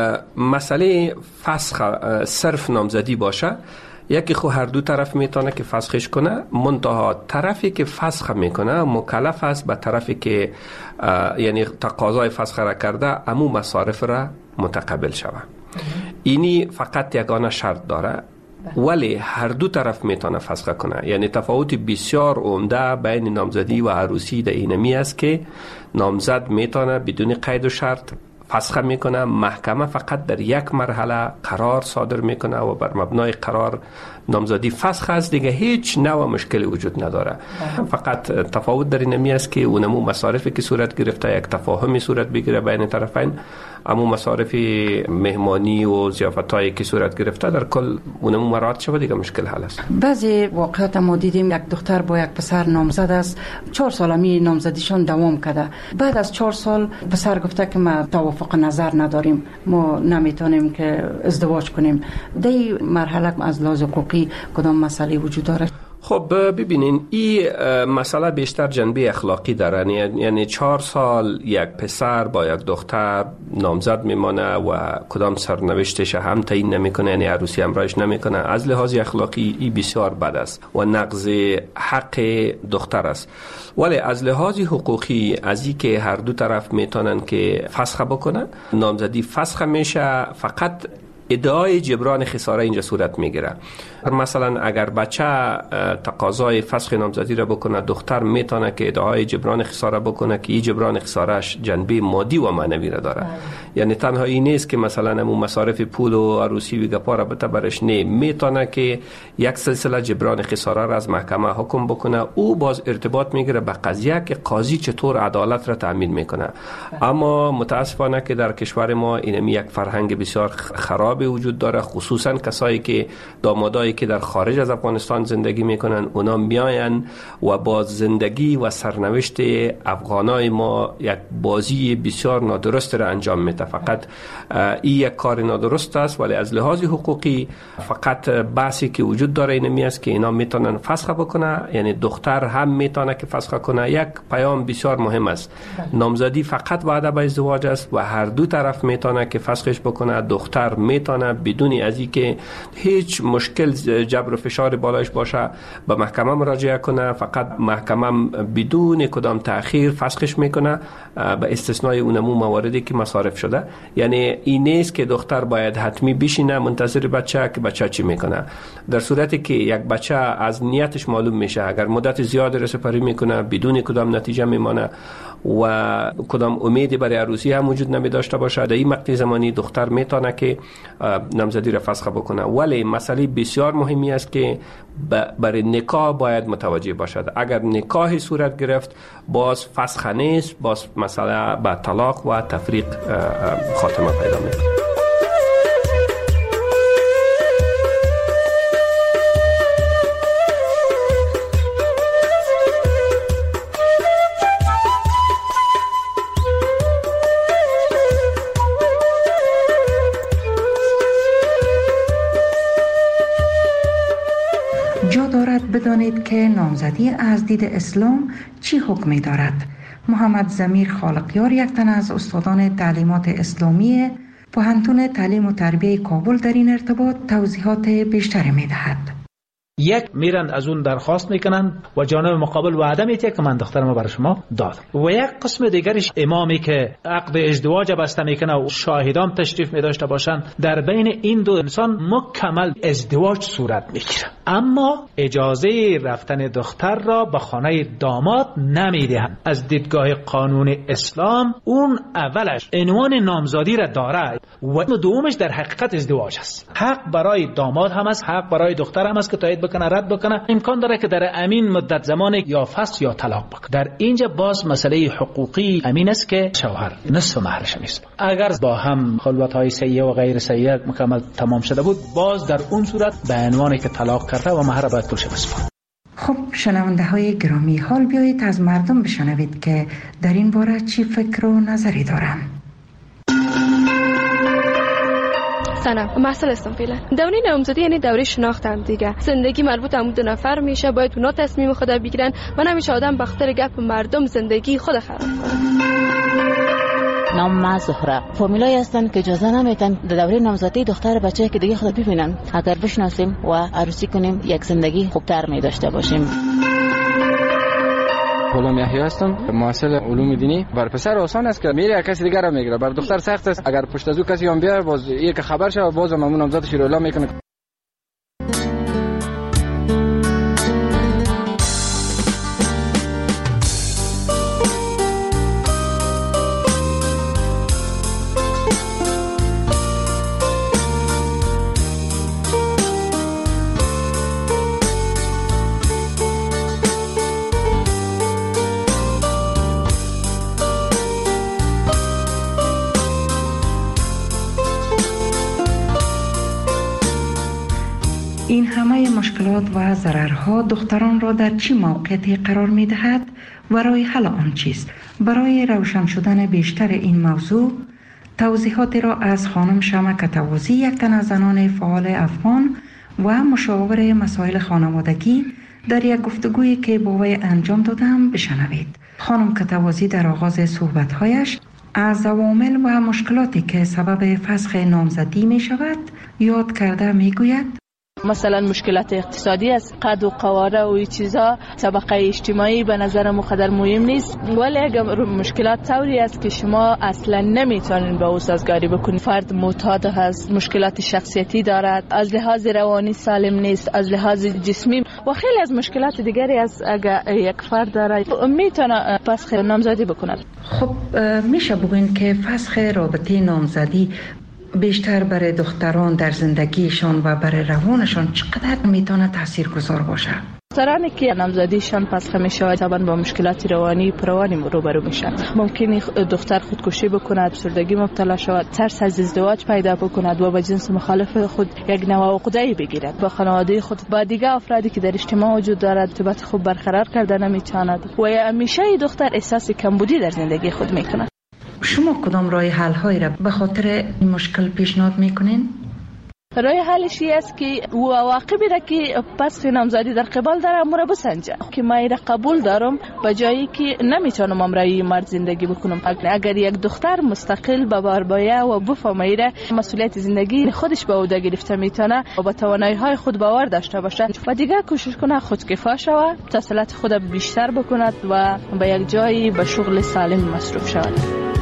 S19: مسئله فسخ صرف نامزدی باشه، یکی خو هر دو طرف میتونه که فسخش کنه، منتها طرفی که فسخ میکنه مکلف است به طرفی که یعنی تقاضای فسخ را کرده امو مصارف را متقبل شود. اینی فقط یگانه شرط داره، ولی هر دو طرف میتونه فسخ کنه. یعنی تفاوت بسیار عمده بین نامزدی و عروسی در اینمی است که نامزد میتونه بدون قید و شرط فسخ میکنه، محکمه فقط در یک مرحله قرار صادر میکنه و بر مبنای قرار نامزدی فسخ است دیگه، هیچ نوع مشکلی وجود نداره. فقط تفاوت در اینمی است که اونمو مصارفی که صورت گرفته یک تفاهمی صورت بگیره بین طرفین، اما مصارف مهمانی و ضیافتایی که صورت گرفته در کل اونمو مراعات شود دیگه مشکل حل است.
S11: بعضی واقعات ما دیدیم یک دختر با یک پسر نامزد است، چهار سال می نامزدیشون دوام کرده، بعد از چهار سال پسر گفته که ما توافق نظر نداریم، ما نمیتونیم که ازدواج کنیم. در مرحله از لحاظ حقوقی کدام مسئله وجود دارد؟
S19: خب ببینین این مسئله بیشتر جنبه اخلاقی داره. یعنی چهار سال یک پسر با یک دختر نامزد میمانه و کدام سرنوشتش هم تعیین نمیکنه، یعنی عروسی همراهش نمیکنه. از لحاظ اخلاقی این بسیار بد است و نقض حق دختر است. ولی از لحاظ حقوقی از این که هر دو طرف میتونن که فسخ بکنن، نامزدی فسخ میشه، فقط ادعای جبران خساره اینجا صورت میگیره. مثلا اگر بچه تقاضای فسخ نامزدی را بکنه، دختر میتونه که ادعای جبران خساره بکنه که این جبران خسارهش جنبه مادی و معنوی را داره. یعنی تنها این نیست که مثلا همون مصارف پول و عروسی و گپا را بته برش، نه، میتونه که یک سلسله جبران خساره را از محکمه حکم بکنه. او باز ارتباط میگیره به قضیه که قاضی چطور عدالت را تامین میکنه. اما متاسفانه که در کشور ما این یک فرهنگ بسیار خراب وجود داره، خصوصا کسایی که دامادایی که در خارج از افغانستان زندگی میکنن، اونا میاین و با زندگی و سرنوشت افغانای ما یک بازی بسیار نادرست را انجام میده. فقط این یک کار نادرست است، ولی از لحاظ حقوقی فقط بحثی که وجود داره اینمی است که اینا میتونن فسخ بکنه، یعنی دختر هم میتونه که فسخ کنه. یک پیام بسیار مهم است، نامزدی فقط وعده به ازدواج است و هر دو طرف میتونه که فسخش بکنه. دختر میتونه بدون از اینکه هیچ مشکل جبر و فشار بالایش باشه به محکمه مراجعه کنه، فقط محکمه بدون کدام تأخیر فسخش میکنه به استثنای اونمو مواردی که مصارف شده. یعنی این نیست که دختر باید حتمی بشینه منتظر بچه که بچه چی میکنه. در صورتی که یک بچه از نیتش معلوم میشه، اگر مدت زیاد رسپاری میکنه بدون کدام نتیجه میمانه و کدام امیدی برای عروسی هم وجود نمی داشته باشه، در این مقطع زمانی دختر میتونه که نامزدی را فسخ بکنه. ولی مسئله بسیار مهمی است که برای نکاح باید متوجه باشد. اگر نکاح صورت گرفت باز فسخ نیست، باز مسئله به طلاق و تفریق خاتمه پیدا میکنه.
S11: جا دارد بدانید که نامزدی از دید اسلام چی حکمی دارد. محمد ضمیر خالقیار، یک تن از استادان تعلیمات اسلامی پوهنتون تعلیم و تربیه کابل، در این ارتباط توضیحات بیشتری می دهد.
S20: یک میرن از اون درخواست میکنن و جانب مقابل وعده میده که من دخترم برای شما دادم، و یک قسم دیگرش امامی که عقد ازدواج بسته میکنه و شاهدان تشریف میداشته باشن، در بین این دو انسان مکمل ازدواج صورت میگیره، اما اجازه رفتن دختر را به خانه داماد نمیدهند. از دیدگاه قانون اسلام اون اولش عنوان نامزادی را داره و دومش در حقیقت ازدواج است. حق برای داماد هم است، حق برای دختر هم است که تایید بکنه رد بکنه. امکان داره که در امین مدت زمان یا فسخ یا طلاق بکنه. در اینجا باز مسئله حقوقی امین است که شوهر نصف مهرش نیست. اگر با هم خلوت‌های سیئه و غیر سیئه مکمل تمام شده بود، باز در اون صورت به عنوانی که طلاق کرده و مهر باید پولش بسپاره.
S11: خب شنونده های گرامی، حال بیایید از مردم بشنوید که در این باره چی فکر و نظری دارند.
S21: سلام، محصل هستم فعلا. دوره نامزدی یعنی دوره شناخت هم دیگه. زندگی مربوط هم دو نفر میشه، باید اونا تصمیم خود بگیرن و نمیشه آدم به خاطر گپ مردم زندگی خود خراب کنه.
S22: نام ما زهره. فامیلایی هستن که اجازه نمیدن در دوره نامزدی دختر بچه‌ای که دیگه خود ببینن. اگر بشناسیم و عروسی کنیم یک زندگی خوبتر می داشته باشیم.
S23: غلام یحیی هستم، محصل علوم دینی. بر پسر آسان است که میره کسی دیگر رو میگیره، بر دختر سخت است. اگر پشت از او کسی هم بیاد باز یک خبر شه، باز هم نامزدش رو اعلام میکنه.
S11: این همه مشکلات و ضررها دختران را در چه موقعیتی قرار می دهد و راه حل آن چیست؟ برای روشن شدن بیشتر این موضوع توضیحاتی را از خانم شمع کتوازی، یک تن از زنان فعال افغان و مشاور مسائل خانوادگی، در یک گفتگویی که با وی انجام دادم بشنوید. خانم کتوازی در آغاز صحبت‌هایش از عوامل و مشکلاتی که سبب فسخ نامزدی می شود یاد کرده می گوید:
S24: مثلا مشکلات اقتصادی است، قد و قواره و این چیزا، طبقه اجتماعی به نظر مقدر مهم نیست، ولی اگر مشکلات طوری است که شما اصلا نمیتونین به او سازگاری بکنید. فرد معتاد هست، مشکلات شخصیتی دارد، از لحاظ روانی سالم نیست، از لحاظ جسمی و خیلی از مشکلات دیگری است. اگر یک فرد داره میتونه فسخ نامزدی بکند.
S11: خب میشه بگوین که فسخ رابطه نامزدی بیشتر برای دختران در زندگیشان و برای روانشان چقدر میتونه تاثیرگذار باشه؟
S24: دخترانی که نامزدیشان فسخ میشه طبعا با مشکلات روانی پروانی روبرو میشن. ممکنه دختر خودکشی بکند، افسردگی مبتلا شود، ترس از ازدواج پیدا بکند و با جنس مخالف خود یک نوع عقده‌ای بگیرد. با خانواده خود، با دیگه افرادی که در اجتماع وجود دارد ارتباط خوب برقرار کرده نمیتواند و همیشه دختر احساس کمبودی در زندگی خود میکند.
S11: شما کدام راه حل هایی را به خاطر این مشکل پیشنهاد میکنین؟
S24: راه حلش است که او عواقبی را که پس نامزدی در قبال داره امور بسنجه که من را قبول دارم به جایی که نمیتونم امرای مرد زندگی بکنم. اگر یک دختر مستقل به بار باید و بفهمه مسئولیت زندگی خودش به عهده گرفته میتونه و با توانایی های خود باور داشته باشه و دیگه کوشش کنه خودکفا شود، تحصیلات خود بیشتر بکند و به یک جایی به شغل سالم مصروف شود.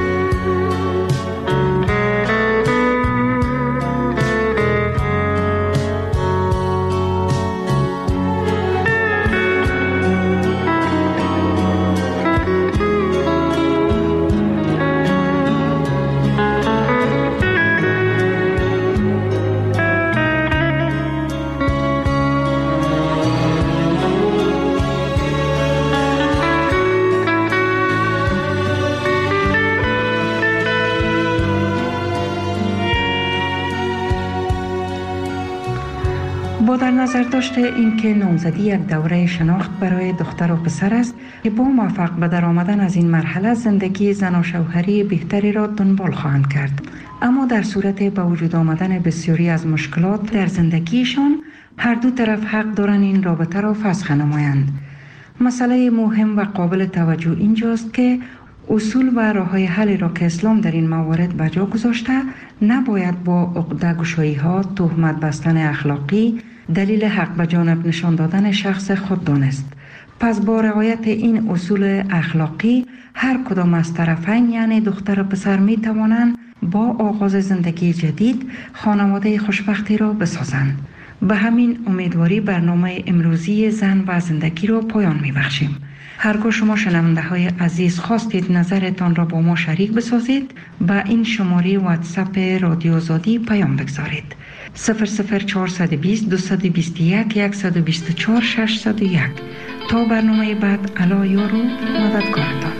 S11: با در نظر داشته اینکه نامزدی یک دوره شناخت برای دختر و پسر است که با موفق به در آمدن از این مرحله زندگی زن و شوهری بهتری را دنبال خواهند کرد، اما در صورت به وجود آمدن بسیاری از مشکلات در زندگیشان هر دو طرف حق دارند این رابطه را فسخ نمایند. مسئله مهم و قابل توجه اینجاست که اصول و راه‌های حل را که اسلام در این موارد بجا گذاشته نباید با عقده گشایی ها، تهمت بستن اخلاقی، دلیل حق به جانب نشان دادن شخص خود دانست. پس با رعایت این اصول اخلاقی هر کدام از طرفین یعنی دختر و پسر می توانند با آغاز زندگی جدید خانواده خوشبختی را بسازند. به همین امیدواری برنامه امروزی زن و زندگی را پایان می بخشیم. هرگاه شما شنونده های عزیز خواستید نظرتان را با ما شریک بسازید، با این شماره واتساپ رادیو آزادی پیام بگذارید: صفر صفر چهارصد و بیست دویست و بیست و یک صد و بیست و چهار ششصد و یک. تا برنامه بعد، الا یارو مددکارتان.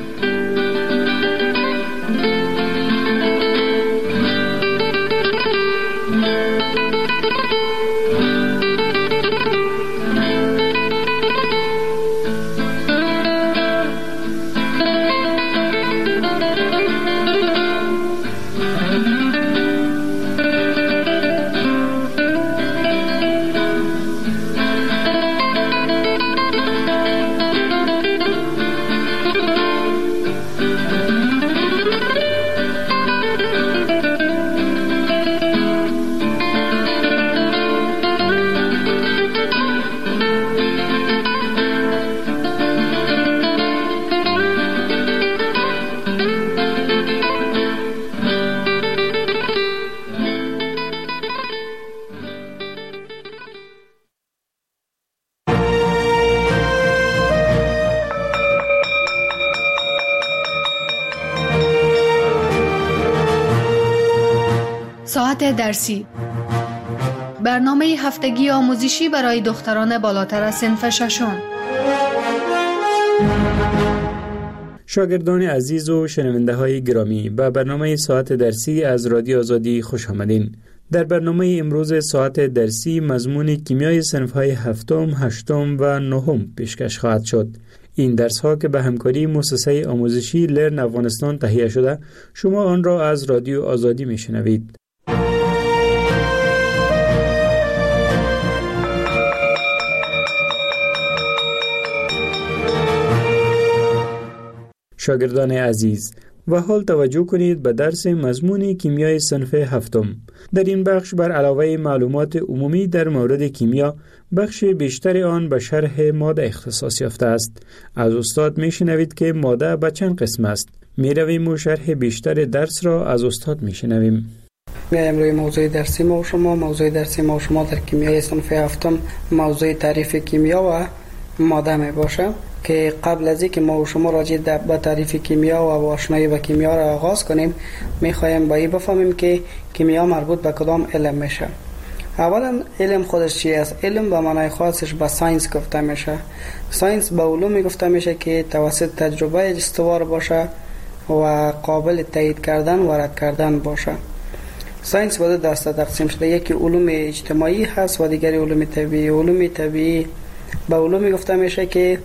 S2: ساعت درسی، برنامه هفتگی آموزشی برای دختران بالاتر از صنف ششم.
S3: شاگردان عزیز و شنونده های گرامی، به برنامه ساعت درسی از رادیو آزادی خوش آمدین. در برنامه امروز ساعت درسی مضمون کیمیای صنف های هفتم، هشتم و نهم پیشکش خواهد شد. این درس ها که به همکاری مؤسسه آموزشی لرن افغانستان تهیه شده، شما آن را از رادیو آزادی میشنوید. شاگردان عزیز، و حال توجه کنید به درس مضمون کیمیای صنف هفتم. در این بخش بر علاوه معلومات عمومی در مورد کیمیا، بخش بیشتر آن به شرح ماده اختصاص یافته است. از استاد میشنوید که ماده به چند قسم است. میرویم و شرح بیشتر درس را از استاد میشنویم.
S4: امروز موضوع درسی ما و شما موضوع درسی ما و شما در کیمیای صنف هفتم موضوع تعریف کیمیا و ماده می باشه که قبل از اینکه ما و شما راجع به تعریف کیمیا و آشنایی با کیمیا را آغاز کنیم، میخوایم با این بفهمیم که کیمیا مربوط به کدام علم میشه. اولا علم خودش چی است؟ علم به معنای خاصش به ساینس گفته میشه. ساینس به علومی گفته میشه که توسط تجربه استوار باشه و قابل تایید کردن و رد کردن باشه. ساینس به دو دسته تقسیم شده، یکی علوم اجتماعی هست و دیگری علوم طبیعی. علوم طبیعی به علومی گفته میشه که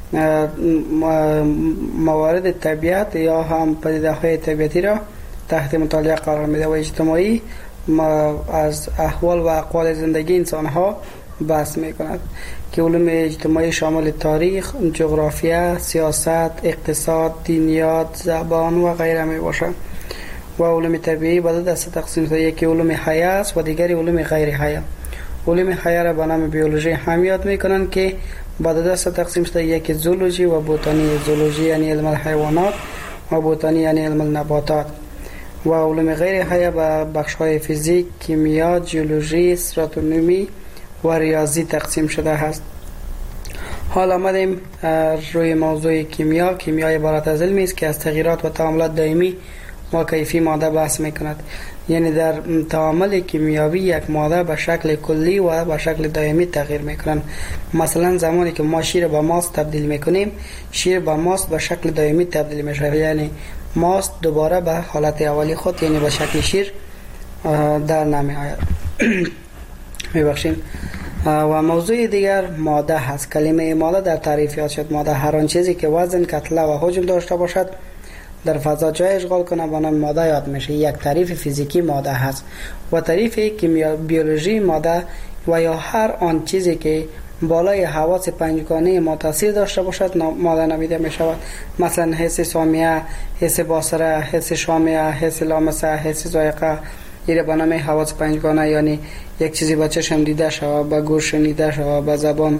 S4: موارد طبیعت یا هم پدیده های طبیعتی را تحت مطالعه قرار میده، و اجتماعی از احوال و اقوال زندگی انسان ها بحث میکند که علوم اجتماعی شامل تاریخ، جغرافیا، سیاست، اقتصاد، دینیات، زبان و غیره می باشه. و علوم طبیعی به دو دسته تقسیم شده، یکی علوم حیه است و دیگری علوم غیر حیه. علوم حیه را به نام بیولوژی هم یاد میکنن که به دو دسته تقسیم شده، یکی زولوژی و بوتانی. زولوژی یعنی علم الحیوانات و بوتانی یعنی علم النباتات. و علوم غیر حیه به بخش‌های فیزیک، کیمیا، جیولوژی، استراتونومی و ریاضی تقسیم شده است. حال آمدیم روی موضوع کیمیا. کیمیا عبارت از علمی است که از تغییرات و تعاملات دائمی و کیفی ماده بحث میکند. یعنی در تعامل کیمیاوی یک ماده به شکل کلی و به شکل دائمی تغییر میکنند. مثلا زمانی که ما شیر به ماست تبدیل میکنیم، شیر به ماست به شکل دائمی تبدیل میشه، یعنی ماست دوباره به حالت اولی خود یعنی به شکل شیر در نمی آید. میبخشید. و موضوع دیگر ماده هست. کلمه ماده در تعریف یاد شد. ماده هر آن چیزی که وزن، کتله و حجم داشته باشد در فضا جای اشغال کنه به نام ماده یاد میشه. یک تعریف فیزیکی ماده هست. و تعریف کیمیا بیولوژی ماده و یا هر آن چیزی که بالای حواس پنجگانه ما تاثیر داشته باشد ماده نامیده می شود. مثلا حس سامیه، حس باصره، حس شامعه، حس لامسه، حس ذائقه، ایره به نام حواس پنجگانه، یعنی یک چیزی به چشم دیده شود، به گوش شنیده شود، به زبان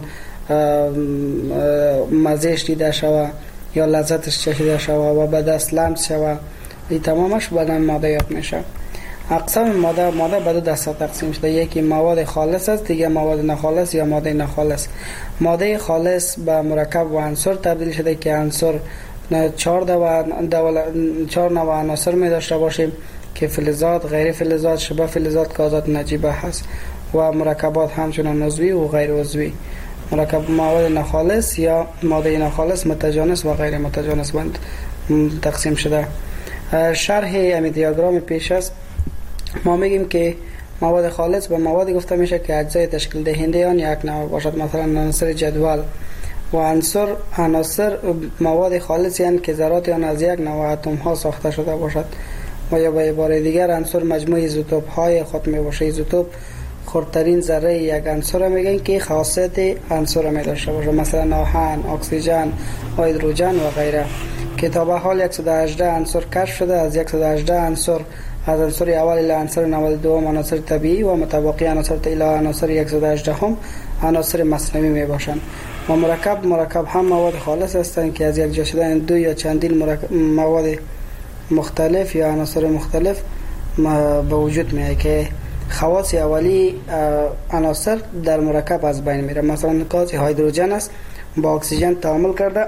S4: مزهش دیده شود یا لذتش چشیده شود و به دست لمس شود، این تمامش به نام مادیات میشه. اقسام ماده ماده به دو دسته تقسیم شده، یکی مواد خالص است، دیگه مواد ناخالص یا ماده ناخالص. ماده خالص به مرکب و عنصر تبدیل شده که عنصر چهار و چهار نوع عناصر می داشته باشیم که فلزات، غیر فلزات، شبه فلزات، گازات نجیبه هست و مرکبات همچنان عضوی و غیر عضوی. مرکب مواد ناخالص یا ماده ناخالص متجانس و غیر متجانس بند تقسیم شده. شرح امی دیاگرام پیش است. ما میگیم که مواد خالص به مواد گفته میشه که اجزای تشکیل دهنده آن یک نوع باشد، مثلا عناصر جدول. و عنصر عناصر مواد خالص یعنی که ذرات آن از یک نوع اتم ها ساخته شده باشد. و یا به عباره دیگر عنصر مجموع ایزوتوپ های خود می باشه. ایزوتوپ خردترین ذره یک عنصر میگن که خاصیت عنصر می داشته باشه، مثلا آهن، اکسیژن، هیدروژن و غیره. که تا به حال صد و هجده عنصر کشف شده. از صد و هجده عنصر از عنصر اول الی عنصر نود و دو عناصر طبیعی و متبقی عناصر الی عناصر صد و هجده هم عناصر مصنوعی می باشند. و مرکب مرکب هم مواد خالص هستند که از یک جا شدن دو یا چندین مواد مختلف یا عناصر مختلف به وجود میاد که خواص اولی عناصر در مرکب از بین میره. مثلا گاز هیدروژن است، با اکسیژن تعامل کرده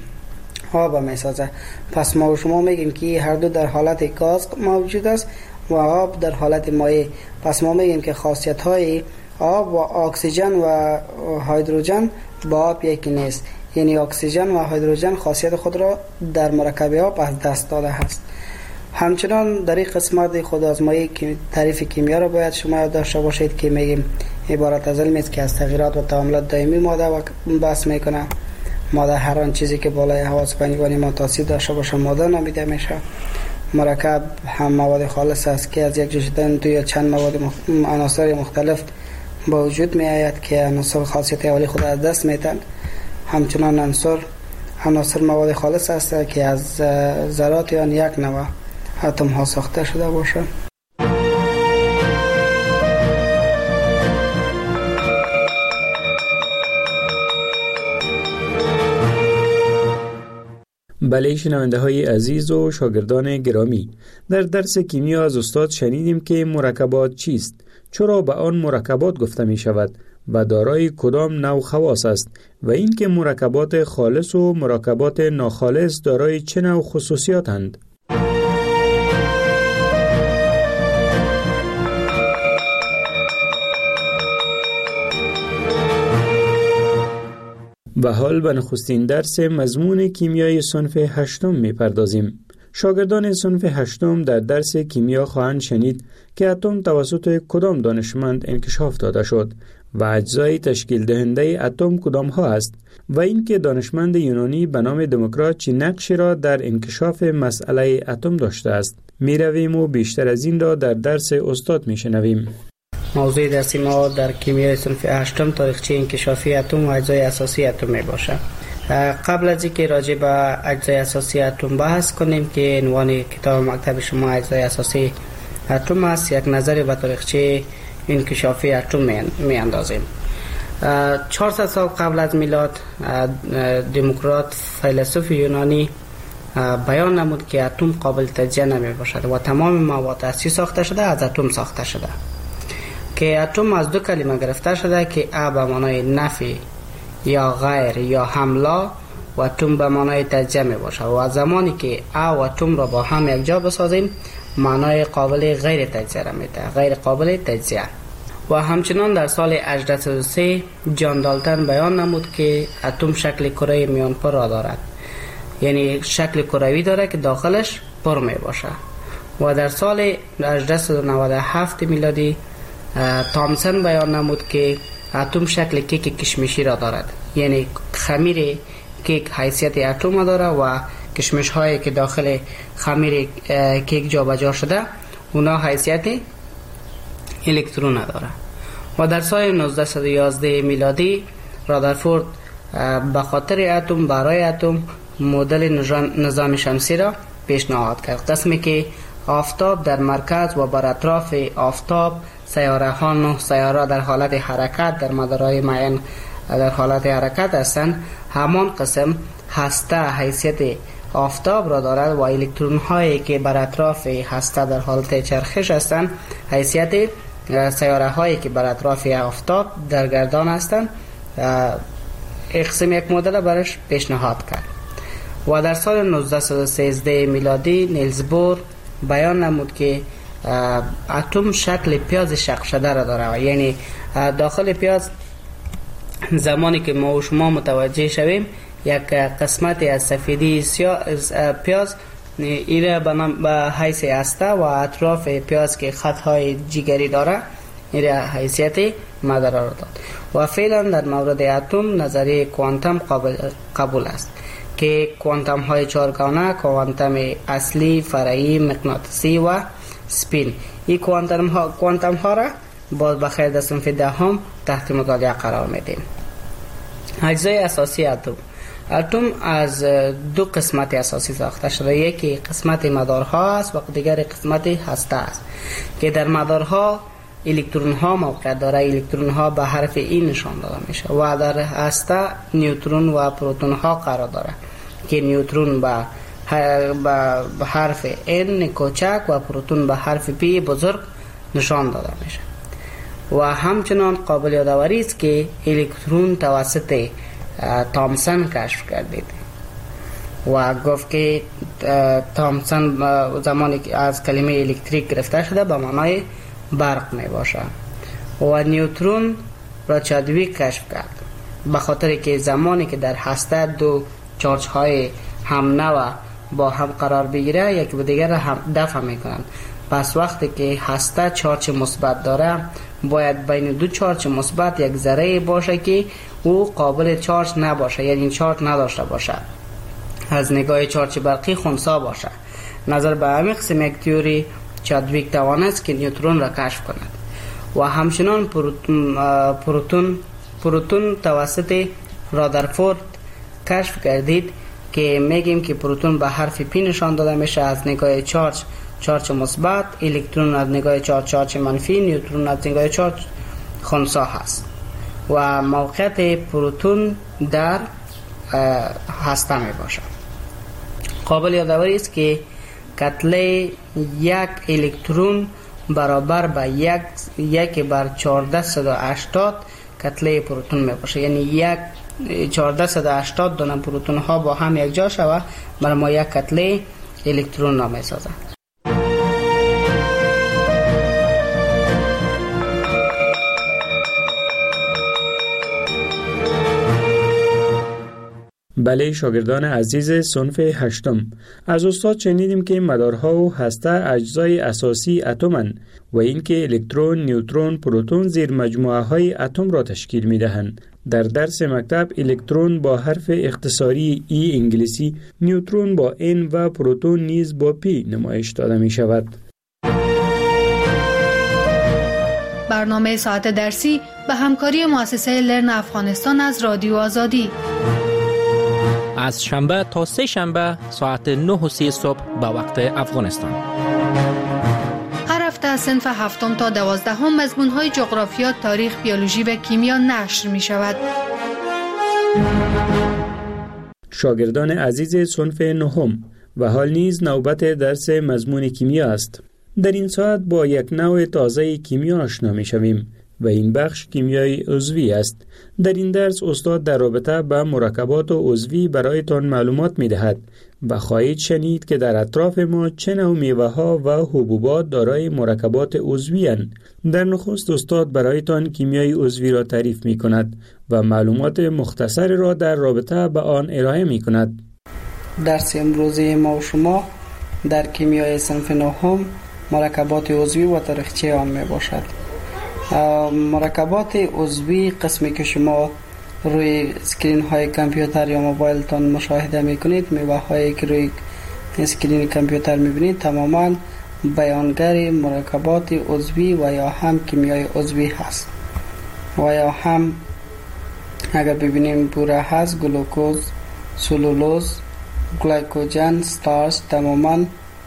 S4: آب میسازه. پس ما و شما میگیم که هر دو در حالت گاز موجود است و آب در حالت مایع. پس ما میگیم که خاصیت های آب و اکسیژن و هیدروژن با آب یکی نیست، یعنی اکسیژن و هیدروژن خاصیت خود را در مرکب آب از دست داده است. همچنان در این قسمت خود آزمایی که تعریف کیمیا را باید شما داشته باشید که میگیم عبارت از علمی است که از تغییرات و تعاملات دائمی ماده و بحث میکنه. ماده هر آن چیزی که بالای حواس پنجگانه ما تاثیر داشته باشه ماده نامیده میشه. مرکب هم مواد خالص است که از یک جا شدن دو یا چند مواد مخ... عناصر مختلف با وجود می آید که عناصر خاصیت اولی خود از دست میتن. همچنان عنصر عناصر مواد خالص است که از ذرات آن یک نوع اتم ها ساخته شده باشند.
S3: بله شنونده های عزیز و شاگردان گرامی، در درس کیمیا از استاد شنیدیم که مرکبات چیست، چرا به آن مرکبات گفته می شود و دارای کدام نوع خواص است و اینکه مرکبات خالص و مرکبات ناخالص دارای چه نوع خصوصیاتند. و حال به نخستین درس مضمون کیمیای صنف هشتم می پردازیم. شاگردان صنف هشتم در درس کیمیا خواهند شنید که اتم توسط کدام دانشمند انکشاف داده شد و اجزای تشکیل دهنده اتم کدام ها است و اینکه دانشمند یونانی به نام دموکریت چه نقشی را در انکشاف مسئله اتم داشته است. می رویم و بیشتر از این را در درس استاد می شنویم.
S4: موضوع درسی ما در کیمیای صنف هشتم تاریخچه انکشافی اتم و اجزای اساسی اتم می باشه. قبل از اینکه راجع به اجزای اساسی اتم بحث کنیم که عنوان کتاب مکتب شما اجزای اساسی اتم است، یک نظری به تاریخچه انکشافی اتم می اندازیم. چهارصد سال قبل از میلاد دموکریت فیلسوف یونانی بیان نمود که اتم قابل تجزیه نمی باشد و تمام مواد از چی ساخته شده؟ از اتم ساخته شده. که اتم از دو کلمه گرفته شده که ا به معنای نفی یا غیر یا حمله و اتم به معنای تجزیه می باشه و زمانی که ا و اتم را با هم یک جا بسازیم معنای قابل غیر تجزیه را میده، غیر قابل تجزیه. و همچنان در سال هجده صد و سه جان دالتن بیان نمود که اتم شکل کره میان پر را دارد، یعنی شکل کروی داره که داخلش پر می باشه. و در سال هجده صد و نود و هفت میلادی تامسون بیان نمود که اتم شکل کیک کشمشی را دارد، یعنی خمیر کیک حیثیت اتم داره و کشمش هایی که داخل خمیر کیک جابجا شده اونا حیثیت الکترون داره. و در سال نوزده صد و یازده میلادی رادرفورد به خاطر اتم برای اتم مدل نظام شمسی را پیشنهاد کرد، قسمی که آفتاب در مرکز و بر اطراف آفتاب سیاره ها نه سیاره در حالت حرکت در مدارهای معین در حالت حرکت هستند. همان قسم هسته حیثیت آفتاب را دارد و الکترون هایی که بر اطراف هسته در حالت چرخش هستند حیثیت سیاره هایی که بر اطراف آفتاب در گردان هستند. قسم یک مدل برش پیشنهاد کرد و در سال نوزده و سیزده میلادی نیلز بور بیان نمود که اتم شکل پیاز شق شده را داره، یعنی داخل پیاز زمانی که ما و شما متوجه شویم یک قسمت از سفیدی پیاز ایره به حیث هسته و اطراف پیاز که خطهای جگری داره ایره حیثیت مدار را داد و فعلا در مورد اتم نظریه کوانتم قابل قبول است که کوانتم های چهارگانه، کوانتم اصلی، فرعی، مغناطیسی و سپین، این کوانتم ها کوانتم ها را باز بخیر در صنف دهم تحت مطالعه قرار میدیم. اجزای اساسی اتم. اتم از دو قسمت اساسی ساخته شده، یکی قسمت مدارها است و دیگر قسمت هسته است که در مدارها الکترون ها موقع داره، الکترون ها به حرف ای نشان داده میشه و در هسته نیوترون و پروتون ها قرار داره که نیوترون به به حرف ان کوچک و پروتون به حرف پی بزرگ نشان داده میشه. و همچنان قابل یادآوری است که الکترون توسط تامسون کشف گردید و گفت که تامسون زمانی که از کلمه الکتریک گرفته شده به معنای برق می باشه و نیوترون را چادویک کشف کرد به خاطر که زمانی که در هسته دو چارج های هم نوع با هم قرار بگیره یکی به دیگر هم دفع میکنند. پس وقتی که هسته چارج مثبت داره باید بین دو چارج مثبت یک ذره باشه که او قابل چارج نباشه، یعنی چارج نداشته باشه، از نگاه چارج برقی خنثی باشه. نظر به همین قسم یک تئوری چادویک توانست که نیوترون را کشف کند و همچنان پروتون پروتون پروتون توسط رادرفورد کشف گردید که میگیم که پروتون به حرف پی نشان داده میشه از نگاه چارج چارج مثبت، الکترون از نگاه چارج چارج منفی، نیوترون از نگاه چارج خنثی هست و موقعیت پروتون در هسته می باشد. قابل یادآوری است که کتله یک الکترون برابر به یک یک بر چهارصد و هشتاد کتله پروتون می باشه، یعنی یک چهارصد و هشتاد دونه پروتون ها با هم یک جا شوه برای ما یک کتله الکترون را می سازند.
S3: بله شاگردان عزیز صنف هشتم، از استاد شنیدیم که مدارها و هسته اجزای اساسی اتم‌اند و اینکه الکترون، نیوترون، پروتون زیر مجموعه های اتم را تشکیل می دهند. در درس مکتب الکترون با حرف اختصاری ای انگلیسی، نیوترون با ان و پروتون نیز با پی نمایش داده می شود.
S2: برنامه ساعت درسی به همکاری مؤسسه لرن افغانستان از رادیو آزادی
S1: از شنبه تا سه شنبه ساعت نه و سی صبح به وقت افغانستان.
S2: هر هفته از صنف هفتم تا دوازدهم مضمون‌های جغرافیا، تاریخ، بیولوژی و کیمیا نشر می شود.
S3: شاگردان عزیز صنف نهم و حال نیز نوبت درس مضمون کیمیا است. در این ساعت با یک نوع تازه کیمیا آشنا می شویم و این بخش کیمیای عضوی است. در این درس استاد در رابطه با مرکبات عضوی برایتان معلومات می دهد و خواهید شنید که در اطراف ما چه نوع میوه ها و حبوبات دارای مرکبات عضوی اند. در نخست استاد برایتان کیمیای عضوی را تعریف می کند و معلومات مختصر را در رابطه با آن ارائه می کند.
S4: درس امروزی ما و شما در کیمیای صنف نهم مرکبات عضوی و تاریخچه آن می باشد. مرکبات عضوی قسمی که شما روی اسکرین های کامپیوتر یا موبایل تان مشاهده میکنید، میوه هایی که روی اسکرین کامپیوتر میبینید تماما بیانگر مرکبات عضوی و یا هم کیمیای عضوی هست و یا هم اگر ببینیم بوره هست، گلوکوز، سلولوز، گلیکوژن، ستارچ تماما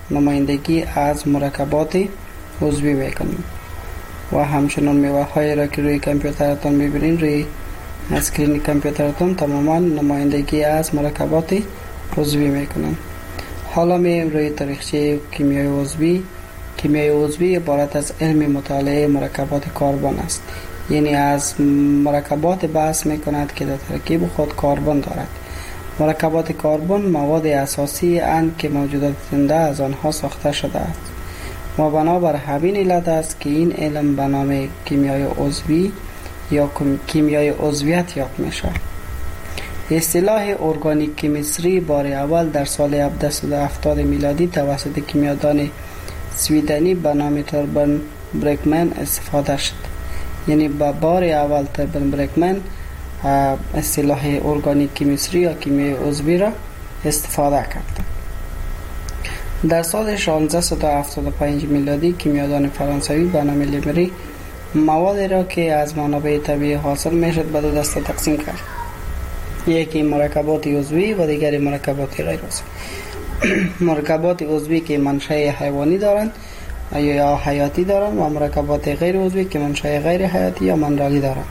S4: نمایندگی از مرکبات عضوی میکنیم و همچنان میوه های را که روی کامپیوترتان میبینین، روی اسکرین کامپیوترتان تماما نمایندگی از مرکبات عضوی میکنن. حالا میایم روی تاریخچه کیمیای عضوی. کیمیای عضوی عبارت از علم مطالعه مرکبات کربن است، یعنی از مرکبات بحث میکند که در ترکیب خود کربن دارد. مرکبات کربن مواد اساسی اند که موجودات زنده از آنها ساخته شده است و بنابر همین علت است که این علم به نام کیمیای عضوی یا کیمیای عضویت یاد میشه. اصطلاح ارگانیک کیمیستری بار اول در سال هفتصد و هفتاد میلادی توسط کیمیادان سویدنی به نام توربن برکمن استفاده شد. یعنی به بار اول توربن برکمن اصطلاح ارگانیک کیمیستری یا کیمیای عضوی را استفاده کرد. در سال شانزده و هفتاد و پنج میلادی کیمیادان فرانسوی به نام لیمری موادی را که از منابع طبیعی حاصل میشد به دو دسته تقسیم کرد. یکی مرکبات عضوی و دیگری مرکبات غیر عضوی. مرکبات عضوی که منشأ حیوانی دارند یا حیاتی دارند و مرکبات غیر عضوی که منشأ غیر حیاتی یا منرالی دارند.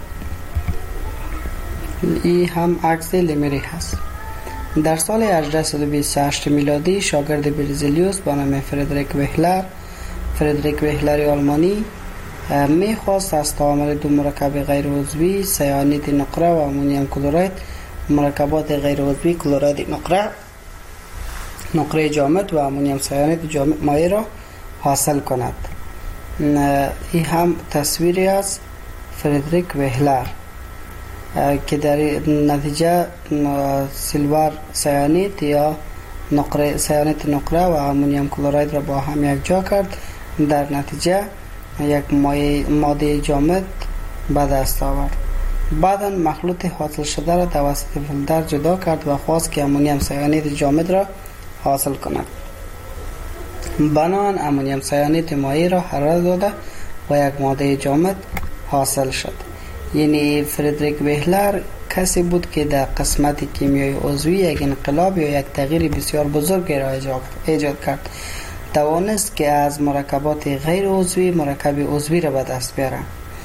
S4: این هم عکس لیمری هست. در سال هجده و بیست و هشت میلادی شاگرد برزیلیوس به نام فردریک وهلر فردریک وهلر آلمانی میخواست از تعامل دو مرکب غیر عضوی سیانید نقره و امونیوم کلورید مرکبات غیر عضوی کلورید نقره نقره جامد و امونیوم سیانید جامد مایع را حاصل کند. این هم تصویری از فردریک وهلر که در نتیجه سیلور سیانید یا نقره سیانید نقره و امونیوم کلورید را با هم یک جا کرد. در نتیجه یک ماده جامد به دست آورد. بعدا مخلوط حاصل شده را توسط فیلتر جدا کرد و خواست که امونیوم سیانید جامد را حاصل کند. بنابراین امونیوم سیانید مایع را حرارت داده و یک ماده جامد حاصل شد. یعنی فردریک وهلر کسی بود که در قسمت کیمیای عضوی یک انقلاب یا یک تغییر بسیار بزرگی را ایجاد کرد. توانست که از مرکبات غیر عضوی مرکب عضوی را به دست بیاره.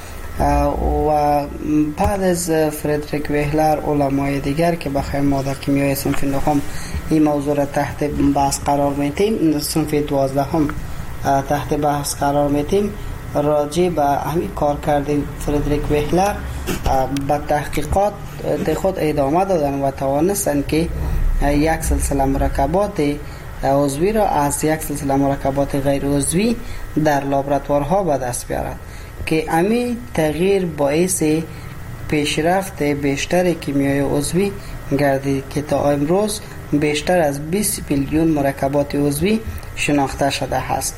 S4: و بعد از فردریک وهلر علمای دیگر که بخیر ما در کیمیای صنف نهم این موضوع را تحت بحث قرار میدیم، صنف دوازدهم تحت بحث قرار میدیم، راجع به همین کار کرده فردریک وهلر به تحقیقات خود ادامه دادن و توانستن که یک سلسله مرکبات عضوی را از یک سلسله مرکبات غیر عضوی در لابراتوارها به دست بیارد که امی تغییر باعث پیشرفت بیشتر کیمیای عضوی گردید که تا امروز بیشتر از بیست میلیون مرکبات عضوی شناخته شده است.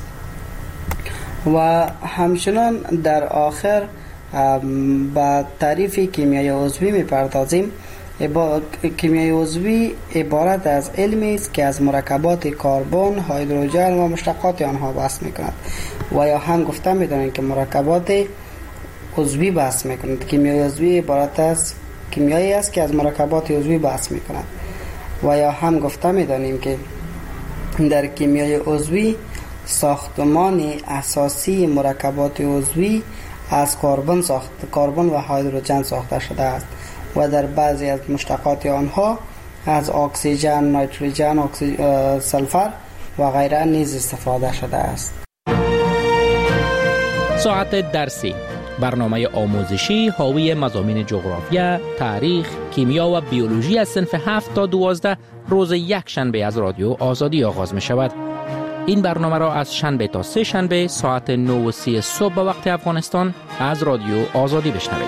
S4: و همچنان در آخر با تعریف کیمیای عضوی می‌پردازیم. کیمیای عضوی عبارت از علمی است که از مرکبات کربن، هیدروژن و مشتقات آنها بحث می‌کند و یا هم گفته می‌دانیم که مرکبات عضوی بحث می‌کند. کیمیای عضوی عبارت از کیمیایی است که از مرکبات عضوی بحث می‌کند و یا هم گفته می‌دانیم که در کیمیای عضوی ساختمان اساسی مرکبات عضوی از کربن ساخت کربن و هیدروژن ساخته شده است و در بعضی از مشتقات آنها از اکسیژن، نیتروژن، سلفر و غیره نیز استفاده شده است.
S1: ساعت درسی، برنامه آموزشی حاوی مضامین جغرافیا، تاریخ، کیمیا و بیولوژی از صنف هفت تا دوازده روز یک شنبه از رادیو آزادی آغاز می شود. این برنامه را از شنبه تا سه شنبه ساعت نه و سی صبح به وقت افغانستان از رادیو آزادی بشنوید.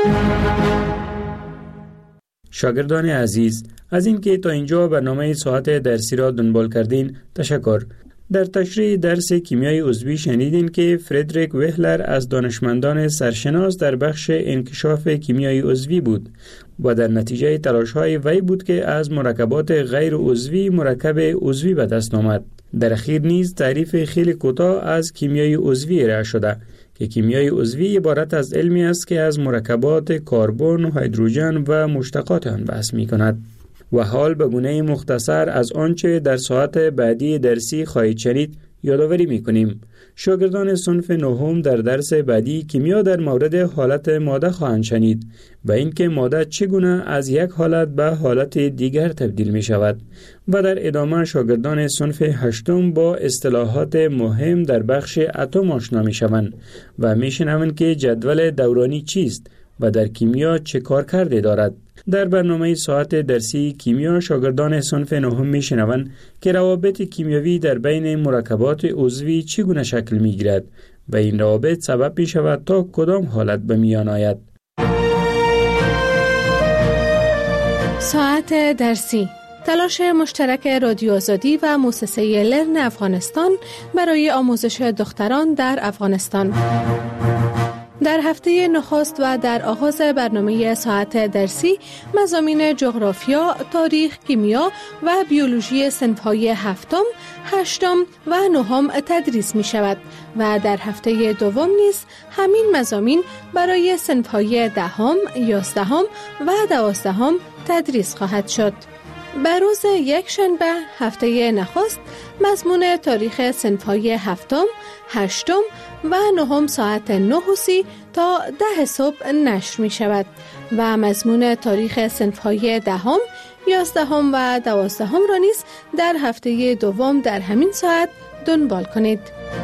S3: شاگردان عزیز، از اینکه تا اینجا برنامه ساعت درسی را دنبال کردین تشکر. در تشریح درس کیمیای عضوی شنیدین که فردریک وهلر از دانشمندان سرشناس در بخش انکشاف کیمیای عضوی بود و در نتیجه تلاش‌های وی بود که از مرکبات غیر عضوی مرکب عضوی به دست آمد. در اخیر نیز تعریف خیلی کوتاه از کیمیای عضوی ارائه شده که کیمیای عضوی عبارت از علمی است که از مرکبات کربن، هیدروژن و مشتقات آن بحث می‌کند. و حال به گونه مختصر از آنچه در ساعت بعدی درسی خواهید شنید یادآوری می‌کنیم. شاگردان صنف نهم در درس بعدی کیمیا در مورد حالت ماده خواهند شنید و اینکه ماده چگونه از یک حالت به حالت دیگر تبدیل می شود و در ادامه شاگردان صنف هشتم با اصطلاحات مهم در بخش اتم آشنا می شوند و می شنوند که جدول دورانی چیست و در کیمیا چه کار کرده دارد. در برنامه ساعت درسی کیمیا شاگردان صنف نهم می شنوند که روابط کیمیاوی در بین مرکبات عضوی چگونه شکل می گیرد و این روابط سبب می شود تا کدام حالت به میان آید.
S5: ساعت درسی، تلاش مشترک رادیو آزادی و مؤسسه لرن افغانستان برای آموزش دختران در افغانستان. در هفته نخست و در آغاز برنامه ساعت درسی مضامین جغرافیا، تاریخ، کیمیا و بیولوژی صنف‌های هفتم، هشتم و نهم تدریس می شود و در هفته دوم نیز همین مضامین برای صنف‌های دهم، یازدهم و دوازدهم تدریس خواهد شد. به روز یک شنبه هفته نخست مضمون تاریخ صنف‌های هفتم، هشتم و نهم ساعت نه و سی تا ده صبح نشر می شود و مضمون تاریخ صنف‌های دهم، یازدهم و دوازدهم را نیز در هفته دوم در همین ساعت دنبال کنید.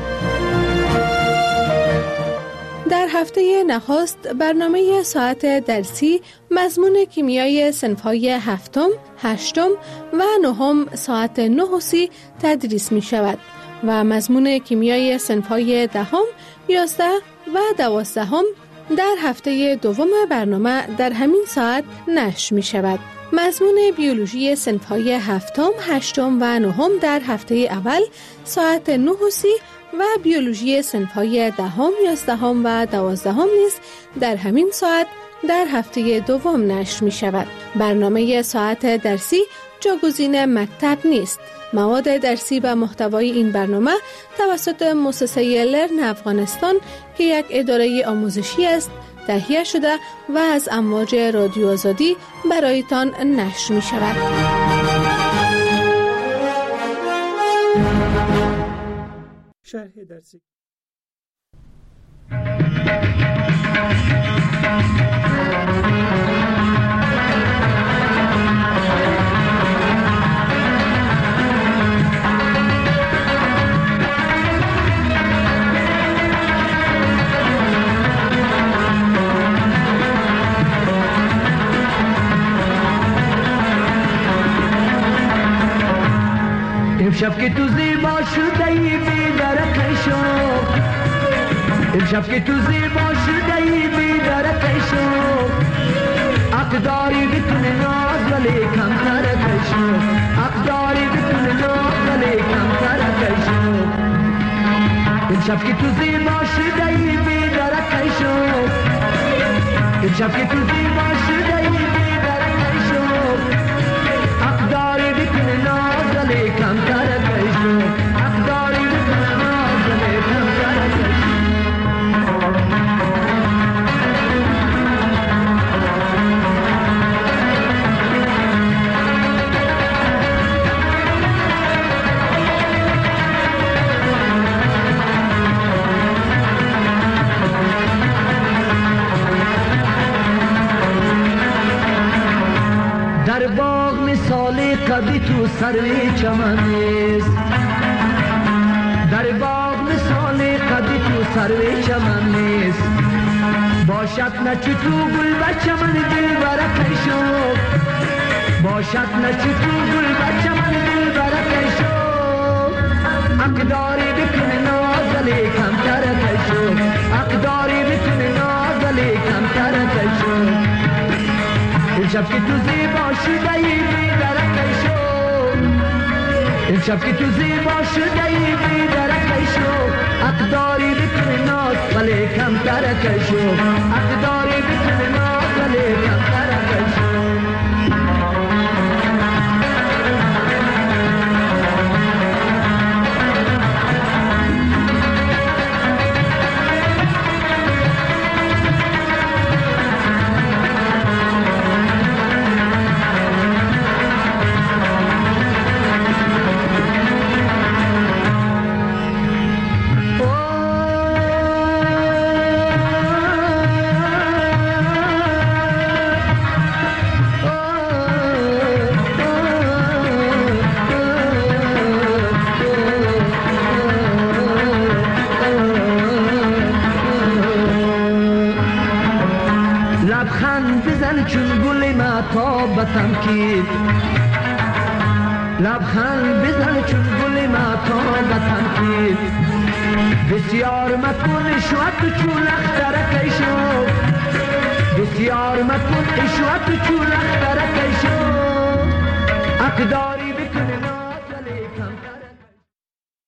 S5: در هفته نخست برنامه ساعت درسی مضمون کیمیای صنف‌های هفتم، هشتم و نهم ساعت نه و سی تدریس می شود و مضمون کیمیای صنف‌های دهم، یازده و دوازدهم در هفته دوم برنامه در همین ساعت نشر می شود. مضمون بیولوژی صنف‌های هفتم، هشتم و نهم در هفته اول ساعت نه و سی و بیولوژی صنف‌های دهم، یازدهم و دوازدهم نیز در همین ساعت در هفته دوم نشر می شود. برنامه ساعت درسی جاگزین مکتب نیست. مواد درسی و محتوای این برنامه توسط مؤسسه لرن افغانستان که یک اداره آموزشی است تهیه شده و از امواج رادیو آزادی برایتان نشر می شود.
S3: شرح درسی
S7: امشب که تو زیبا شدهی بیدرک شو، امشب که تو زیبا شدهی بیدرک شو، اقداری بتونه ناز ولی کم ترک شو، اقداری بتونه ناز ولی کم ترک شو. امشب که تو زیبا شدهی بیدرک شو، امشب که تو زیبا شدهی بیدرک شو، اقداری بتونه ناز ولی کم ترک شو، اقداری بتونه ناز ولی کم ترک شو. در باغ مثال قدی تو سروی چمن نیست، در باغ مثال قدی تو سروی چمن نیست، باشد نچو تو گل بچمن دل برک شو، باشد نچو تو گل بچمن دل برک شو، اقداری بکنه ناز ولی کم ترک شو، اقداری بکنه ناز ولی کم ترک شو. امشب که تو زیبا شدهی بیدرک شو، امشب که تو زیبا شدهی بیدرک شو، اقداری بکنه ناز ولی کم ترک شو، اقداری بکنه ناز ولی کم ترک شو. تمکید لبخند بزن چون گل ماتا به تمکید بسیار مکن اشوت چون اخترک شو بسیار مکن اشوت چون اخترک شو اقداری بکنه